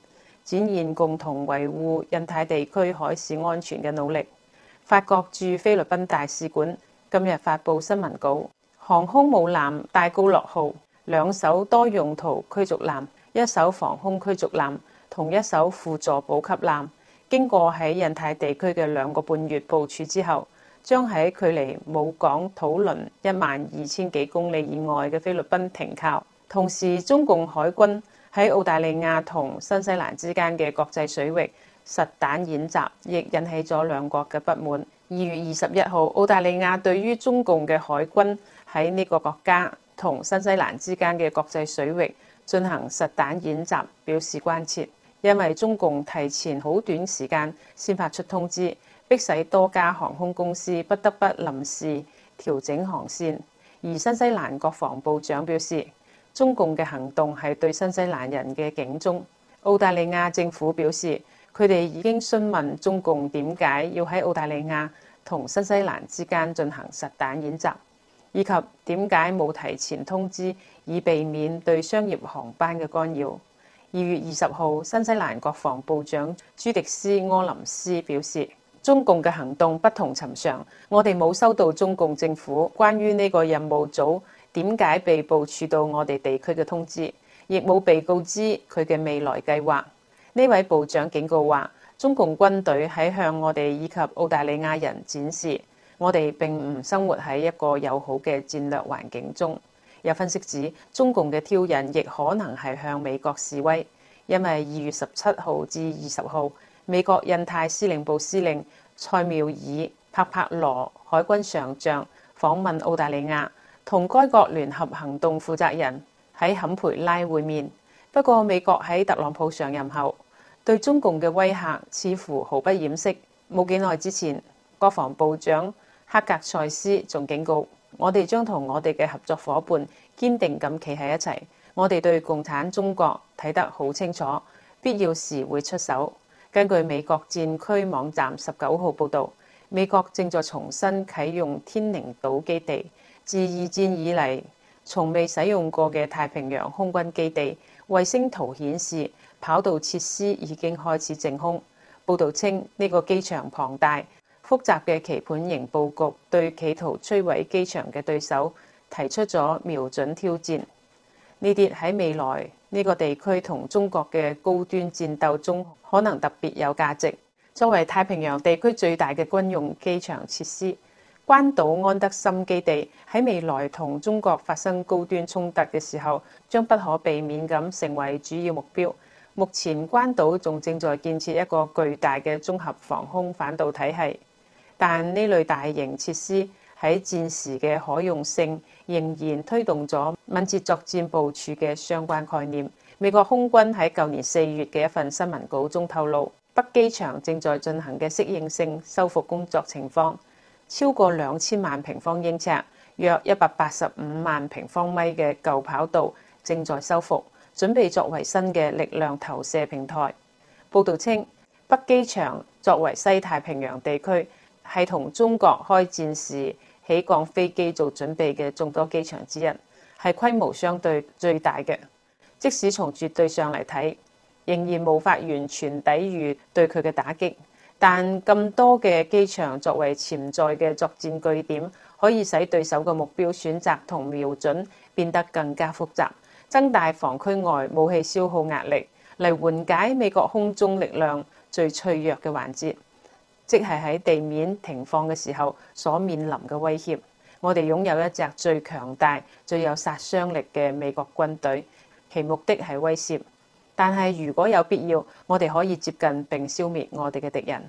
展現共同維護印太地區海事安全嘅努力。法國駐菲律賓大使館今日發布新聞稿，航空母艦戴高樂號、兩艘多用途驅逐艦、一艘防空驅逐艦同一艘輔助補給艦，經過喺印太地區嘅兩個半月部署之後，將喺距離母港土倫一萬二千幾公里以外嘅菲律賓停靠。同時，中共海軍喺澳大利亞同新西蘭之間嘅國際水域實彈演習，亦引起咗兩國嘅不滿。二月二十一號，澳大利亞對於中共嘅海軍喺呢個國家同新西蘭之間嘅國際水域進行實彈演習表示關切，因為中共提前好短時間先發出通知，迫使多家航空公司不得不臨時調整航線。而新西蘭國防部長表示，中共嘅行動係對新西蘭人嘅警鐘。澳大利亞政府表示，佢哋已經詢問中共點解要喺澳大利亞同新西蘭之間進行實彈演習，以及點解冇提前通知，以避免對商業航班嘅干擾。二月二十號，新西蘭國防部長朱迪斯柯林斯表示，中共嘅行動不同尋常，我哋冇收到中共政府關於呢個任務組點解被部署到我哋地區嘅通知，亦冇被告知佢嘅未來計劃。呢位部長警告話，中共軍隊喺向我哋以及澳大利亞人展示，我哋並唔生活喺一個友好嘅戰略環境中。有分析指，中共嘅挑釁亦可能係向美國示威，因為二月十七號至二十號，美國印太司令部司令塞繆爾帕帕羅海軍上將訪問澳大利亞，同該國聯合行動負責人喺坎培拉會面。不過，美國喺特朗普上任後，對中共嘅威嚇似乎毫不掩飾。冇幾耐之前，國防部長克格塞斯仲警告，我哋將同我哋嘅合作伙伴堅定咁企喺一齊。我哋對共產中國睇得好清楚，必要時會出手。根據美國戰區網站十九號報導，美國正在重新啟用天寧島基地，自二戰以嚟從未使用過嘅太平洋空軍基地。衛星圖顯示，跑道設施已經開始淨空。報導稱，呢個機場龐大、複雜嘅棋盤型佈局對企圖摧毀機場嘅對手提出咗瞄準挑戰。呢啲喺未來呢個地區同中國嘅高端戰鬥中可能特別有價值。作為太平洋地區最大嘅軍用機場設施，關島安德森基地喺未來同中國發生高端衝突嘅時候，將不可避免咁成為主要目標。目前關島仲正在建設一個巨大嘅綜合防空反導體系，但呢類大型設施喺戰時嘅可用性仍然推動咗敏捷作戰部署嘅相關概念。美國空軍喺舊年四月嘅一份新聞稿中透露，北機場正在進行嘅適應性修復工作情況，超過兩千萬平方英尺，約一百八十五萬平方米嘅舊跑道正在修復，準備作為新嘅力量投射平台。報導稱，北機場作為西太平洋地區係同中國開戰時起降飛機做準備嘅眾多機場之一，係規模相對最大嘅。即使從絕對上嚟睇，仍然無法完全抵禦對佢嘅打擊。但咁多嘅機場作為潛在嘅作戰據點，可以使對手嘅目標選擇同瞄準變得更加複雜，增大防區外武器消耗壓力，嚟緩解美國空中力量最脆弱嘅環節，即係喺地面停放嘅時候所面臨嘅威脅。我哋擁有一隻最強大、最有殺傷力嘅美國軍隊，其目的係威懾。但係如果有必要，我哋可以接近並消滅我哋嘅敵人。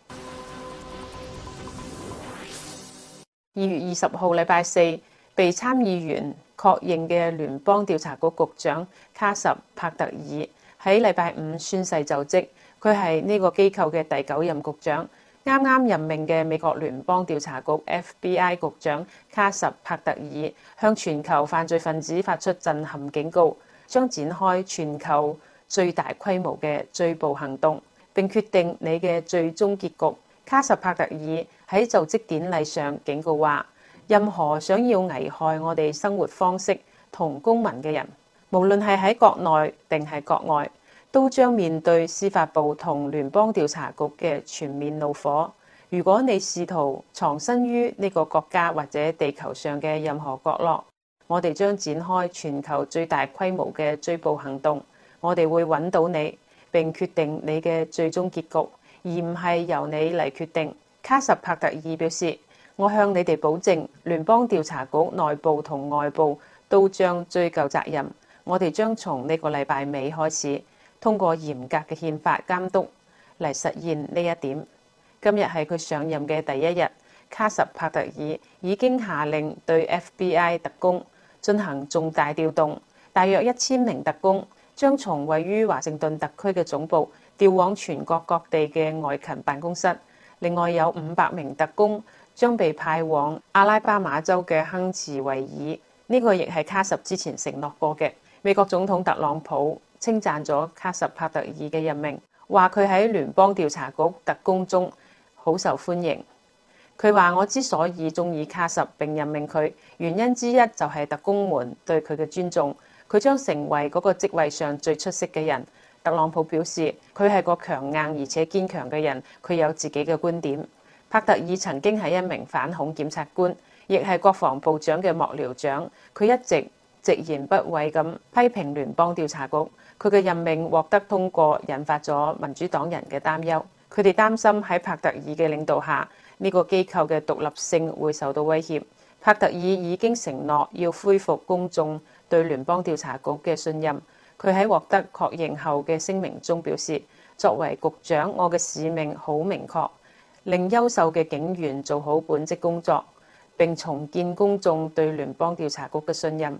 二月二十號禮拜四，被參議員確認嘅聯邦調查局局長卡什帕特爾喺禮拜五宣誓就職，佢係呢個機構嘅第九任局長。啱啱任命嘅美國聯邦調查局 F B I 局長卡什帕特爾向全球犯罪分子發出震撼警告，將展開全球最大規模嘅追捕行動，並決定你嘅最終結局。卡什帕特爾喺就職典禮上警告話，任何想要危害我哋生活方式同公民嘅人，無論係喺國內定係國外， 都將面對司法部同聯邦調查局嘅全面怒火。如果你試圖藏身於呢個國家或者地球上嘅任何角落，我哋將展開全球最大規模嘅追捕行動。我哋會揾到你，並決定你嘅最終結局，而唔係由你嚟決定。卡什帕特爾表示：我向你哋保證，聯邦調查局內部同外部都將追究責任。我哋將從呢個禮拜尾開始，通過嚴格嘅憲法監督嚟實現呢一點。今日係佢上任嘅第一日，卡什帕特爾已經下令對 F B I 特工進行重大調動，大約一千名特工將從位於華盛頓特區嘅總部調往全國各地嘅外勤辦公室。另外有五百名特工將被派往阿拉巴馬州嘅亨茨維爾，呢、這個亦係卡什之前承諾過嘅。美國總統特朗普稱讚咗卡什帕特爾嘅任命，話佢喺聯邦調查局特工中好受歡迎。佢話：我之所以中意卡什並任命佢，原因之一就係特工們對佢嘅尊重。佢將成為嗰個職位上最出色嘅人。特朗普表示，佢係個強硬而且堅強嘅人，佢有自己嘅觀點。帕特爾曾經係一名反恐檢察官，亦係國防部長嘅幕僚長。佢一直直言不諱咁批評聯邦調查局。佢嘅任命獲得通過，引發咗民主黨人嘅擔憂。佢哋擔心喺帕特爾嘅領導下，呢個機構嘅獨立性會受到威脅。帕特爾已經承諾要恢復公眾對聯邦調查局嘅信任。佢喺獲得確認後嘅聲明中表示：作為局長，我嘅使命好明確，令優秀嘅警員做好本職工作，並重建公眾對聯邦調查局嘅信任。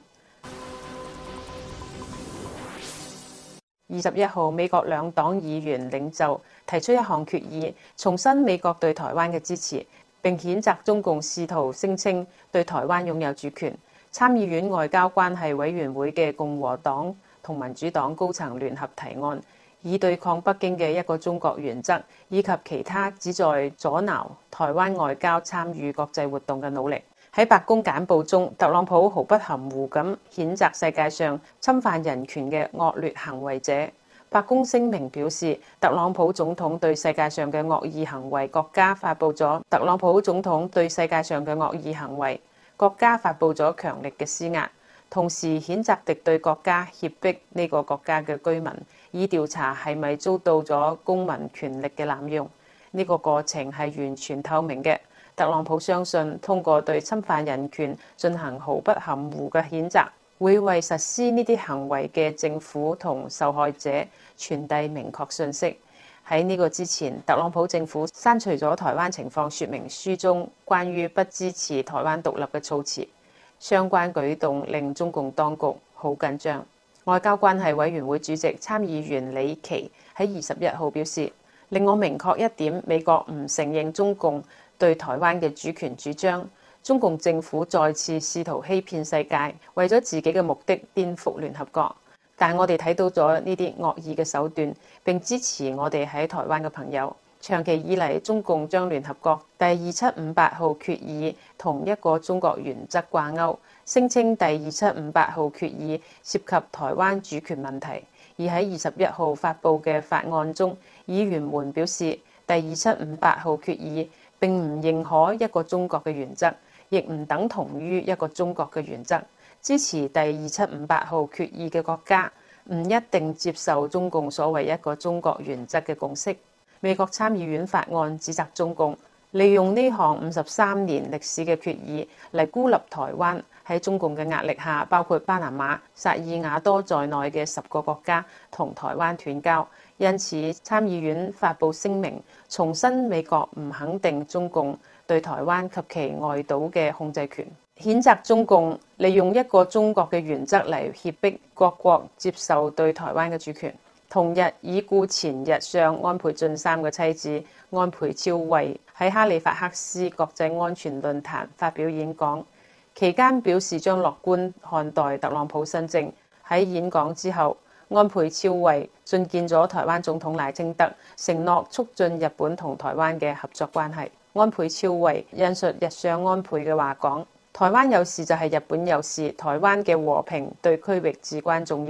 二十一號，美國兩黨議員領袖提出一項決議，重申美國對台灣嘅支持，並譴責中共試圖聲稱對台灣擁有主權。參議院外交關係委員會嘅共和黨同民主黨高層聯合提案，以對抗北京嘅一個中國原則，以及其他旨在阻撓台灣外交參與國際活動嘅努力。喺白宮簡報中，特朗普毫不含糊咁譴責世界上侵犯人權嘅惡劣行為者。白宮聲明表示，特朗普總統對世界上嘅惡意行為，國家發布咗特朗普總統對世界上嘅惡意行為，國家發布咗強力嘅施壓，同時譴責敵對國家脅迫呢個國家嘅居民，以調查係咪遭到咗公民權力嘅濫用。呢個過程係完全透明嘅。特朗普相信，通過對侵犯人權進行毫不含糊嘅譴責，會為實施呢啲行為嘅政府同受害者傳遞明確信息。喺呢個之前，特朗普政府刪除咗台灣情況說明書中關於不支持台灣獨立嘅措辭，相關舉動令中共當局好緊張。外交關係委員會主席參議員李琦喺二十一號表示，令我明確一點，美國唔承認中共對台灣嘅主權主張。中共政府再次試圖欺騙世界，為咗自己嘅目的顛覆聯合國。但我哋睇到咗呢啲惡意嘅手段，並支持我哋喺台灣嘅朋友。長期以嚟，中共將聯合國第二七五八號決議同一個中國原則掛鈎，聲稱第二七五八號決議涉及台灣主權問題。而喺二十一號發布嘅法案中，議員們表示，第二七五八號決議並唔認可一個中國嘅原則，亦唔等同於一個中國嘅原則。支持第二七五八號決議嘅國家唔一定接受中共所謂一個中國原則嘅共識。美國參議院法案指責中共利用呢項五十三年歷史嘅決議嚟孤立台灣。喺中共嘅壓力下，包括巴拿馬、薩爾瓦多在內嘅十個國家同台灣斷交。因此，參議院發布聲明，重申美國唔肯定中共對台灣及其外島嘅控制權，譴責中共利用一個中國嘅原則嚟脅迫各國接受對台灣嘅主權。同日，已故前日上安倍晉三嘅妻子安倍昭惠喺哈利法克斯國際安全論壇發表演講，期間表示將樂觀看待特朗普新政。喺演講之後，安倍昭惠進見咗台灣總統賴清德，承諾促進日本同台灣嘅合作關係。安倍昭惠引述日上安倍嘅話講：台灣有事就係日本有事，台灣嘅和平對區域至關重要。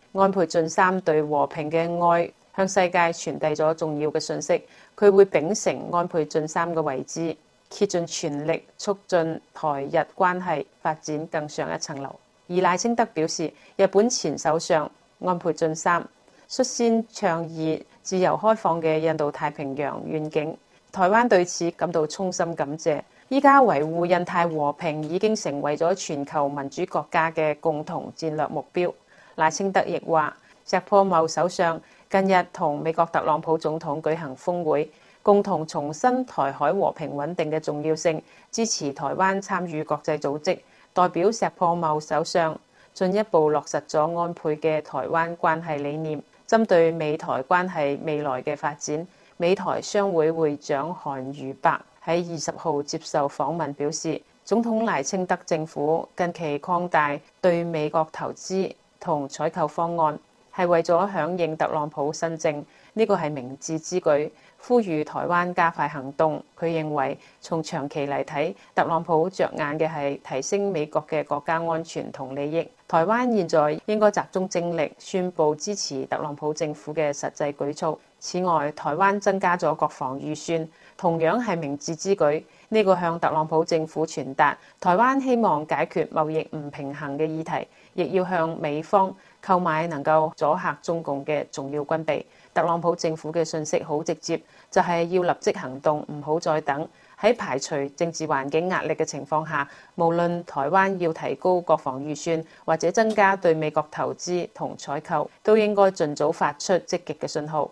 安倍晉三對和平嘅愛向世界傳遞咗重要嘅信息，佢會秉承安倍晉三嘅遺志，竭盡全力促進台日關係發展更上一層樓。而賴清德表示，日本前首相安倍晉三率先倡議自由開放嘅印度太平洋願景，台灣對此感到衷心感謝。依家維護印太和平已經成為咗全球民主國家嘅共同戰略目標。賴清德亦話，石破茂首相近日同美國特朗普總統舉行峰會，共同重申台海和平穩定嘅重要性，支持台灣參與國際組織，代表石破茂首相進一步落實咗安倍嘅台灣關係理念。針對美台關係未來嘅發展，美台商會會長韓如白喺二十號接受訪問表示，總統賴清德政府近期擴大對美國投資同採購方案，係為咗響應特朗普新政，呢個係明智之舉，呼籲台灣加快行動。佢認為從長期嚟睇，特朗普着眼嘅係提升美國嘅國家安全同利益。台灣現在應該集中精力宣佈支持特朗普政府嘅實際舉措。此外，台灣增加咗國防預算，同樣係明智之舉。呢個向特朗普政府傳達台灣希望解決貿易唔平衡嘅議題，亦要向美方購買能夠阻嚇中共嘅重要軍備。特朗普政府嘅訊息好直接，就係要立即行動，唔好再等。喺排除政治環境壓力嘅情況下，無論台灣要提高國防預算或者增加對美國投資同採購，都應該盡早發出積極嘅信號。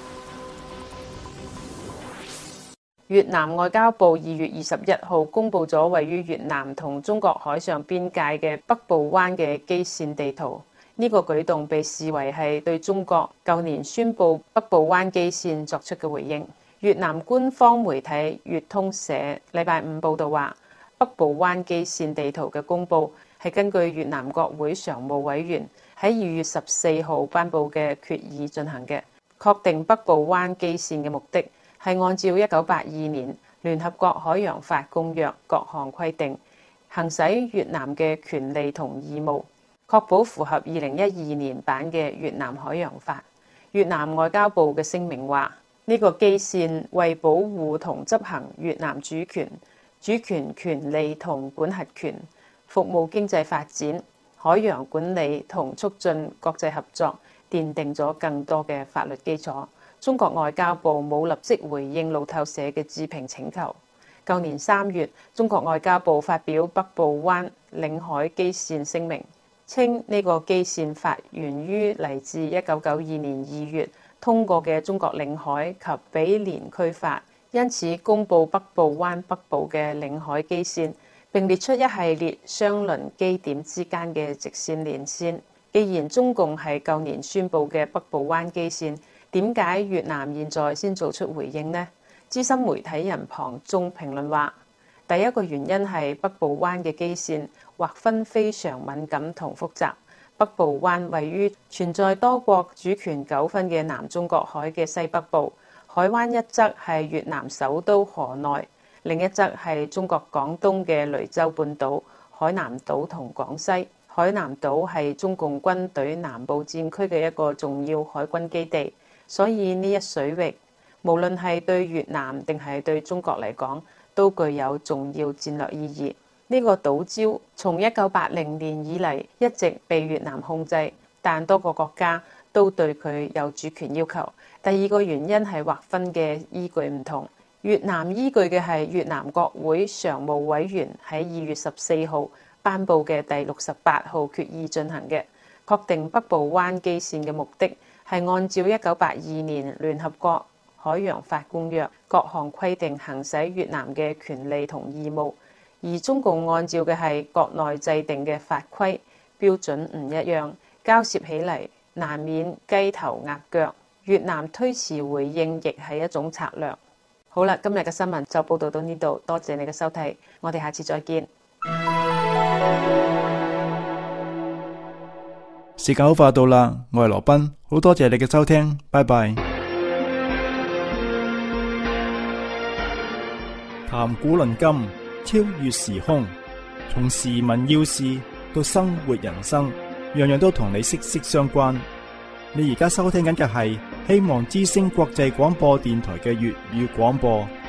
越南外交部二月二十一號公布咗位於越南同中國海上邊界嘅北部灣嘅基線地圖，呢個舉動被視為係對中國舊年宣布北部灣基線作出嘅回應。越南官方媒體越通社禮拜五報道話，北部灣基線地圖嘅公佈係根據越南國會常務委員喺二月十四號頒布嘅決議進行嘅。確定北部灣基線嘅目的係按照一九八二年聯合國海洋法公約各項規定，行使越南嘅權利同義務，確保符合二零一二年版嘅越南海洋法。越南外交部嘅聲明話，呢個基線為保護同執行越南主權、主權權利同管轄權，服務經濟發展、海洋管理同促進國際合作，奠定咗更多嘅法律基礎。中國外交部冇立即回應路透社嘅置評請求。舊年三月，中國外交部發表北部灣領海基線聲明，稱呢個基線法源於嚟自一九九二年二月通過嘅中國領海及毗連區法，因此公布北部灣北部嘅領海基線，並列出一系列相鄰基點之間嘅直線連線。既然中共係舊年宣布嘅北部灣基線，點解越南現在先做出回應呢？資深媒體人龐中評論話，第一個原因係北部灣嘅基線劃分非常敏感同複雜。北部灣位於存在多國主權糾紛嘅南中國海嘅西北部，海灣一側係越南首都河內，另一側係中國廣東嘅雷州半島、海南島同廣西。海南島係中共軍隊南部戰區嘅一個重要海軍基地，所以呢一水域無論係對越南定係對中國嚟講，都具有重要戰略意義。呢個島礁從一九八零年以嚟一直被越南控制，但多個國家都對佢有主權要求。第二個原因係劃分嘅依據唔同，越南依據嘅係越南國會常務委員喺二月十四號頒布嘅第六十八號決議進行嘅。確定北部灣基線嘅目的係按照一九八二年聯合國海洋法公約各項規定行使越南嘅權利同義務，而中共按照嘅係國內制定嘅法規標準唔一樣，交涉起嚟難免雞頭鴨腳。越南推遲回應亦係一種策略。好啦，今日嘅新聞就報道到呢度，多謝你嘅收睇，我哋下次再見。 時間好快到啦，我係羅賓，好多謝你嘅收聽，拜拜。談古論今，超越時空，從時聞要事到生活人生， 樣樣都同你息息相關。你而家收聽緊嘅係希望之聲國際廣播電台嘅粵語廣播。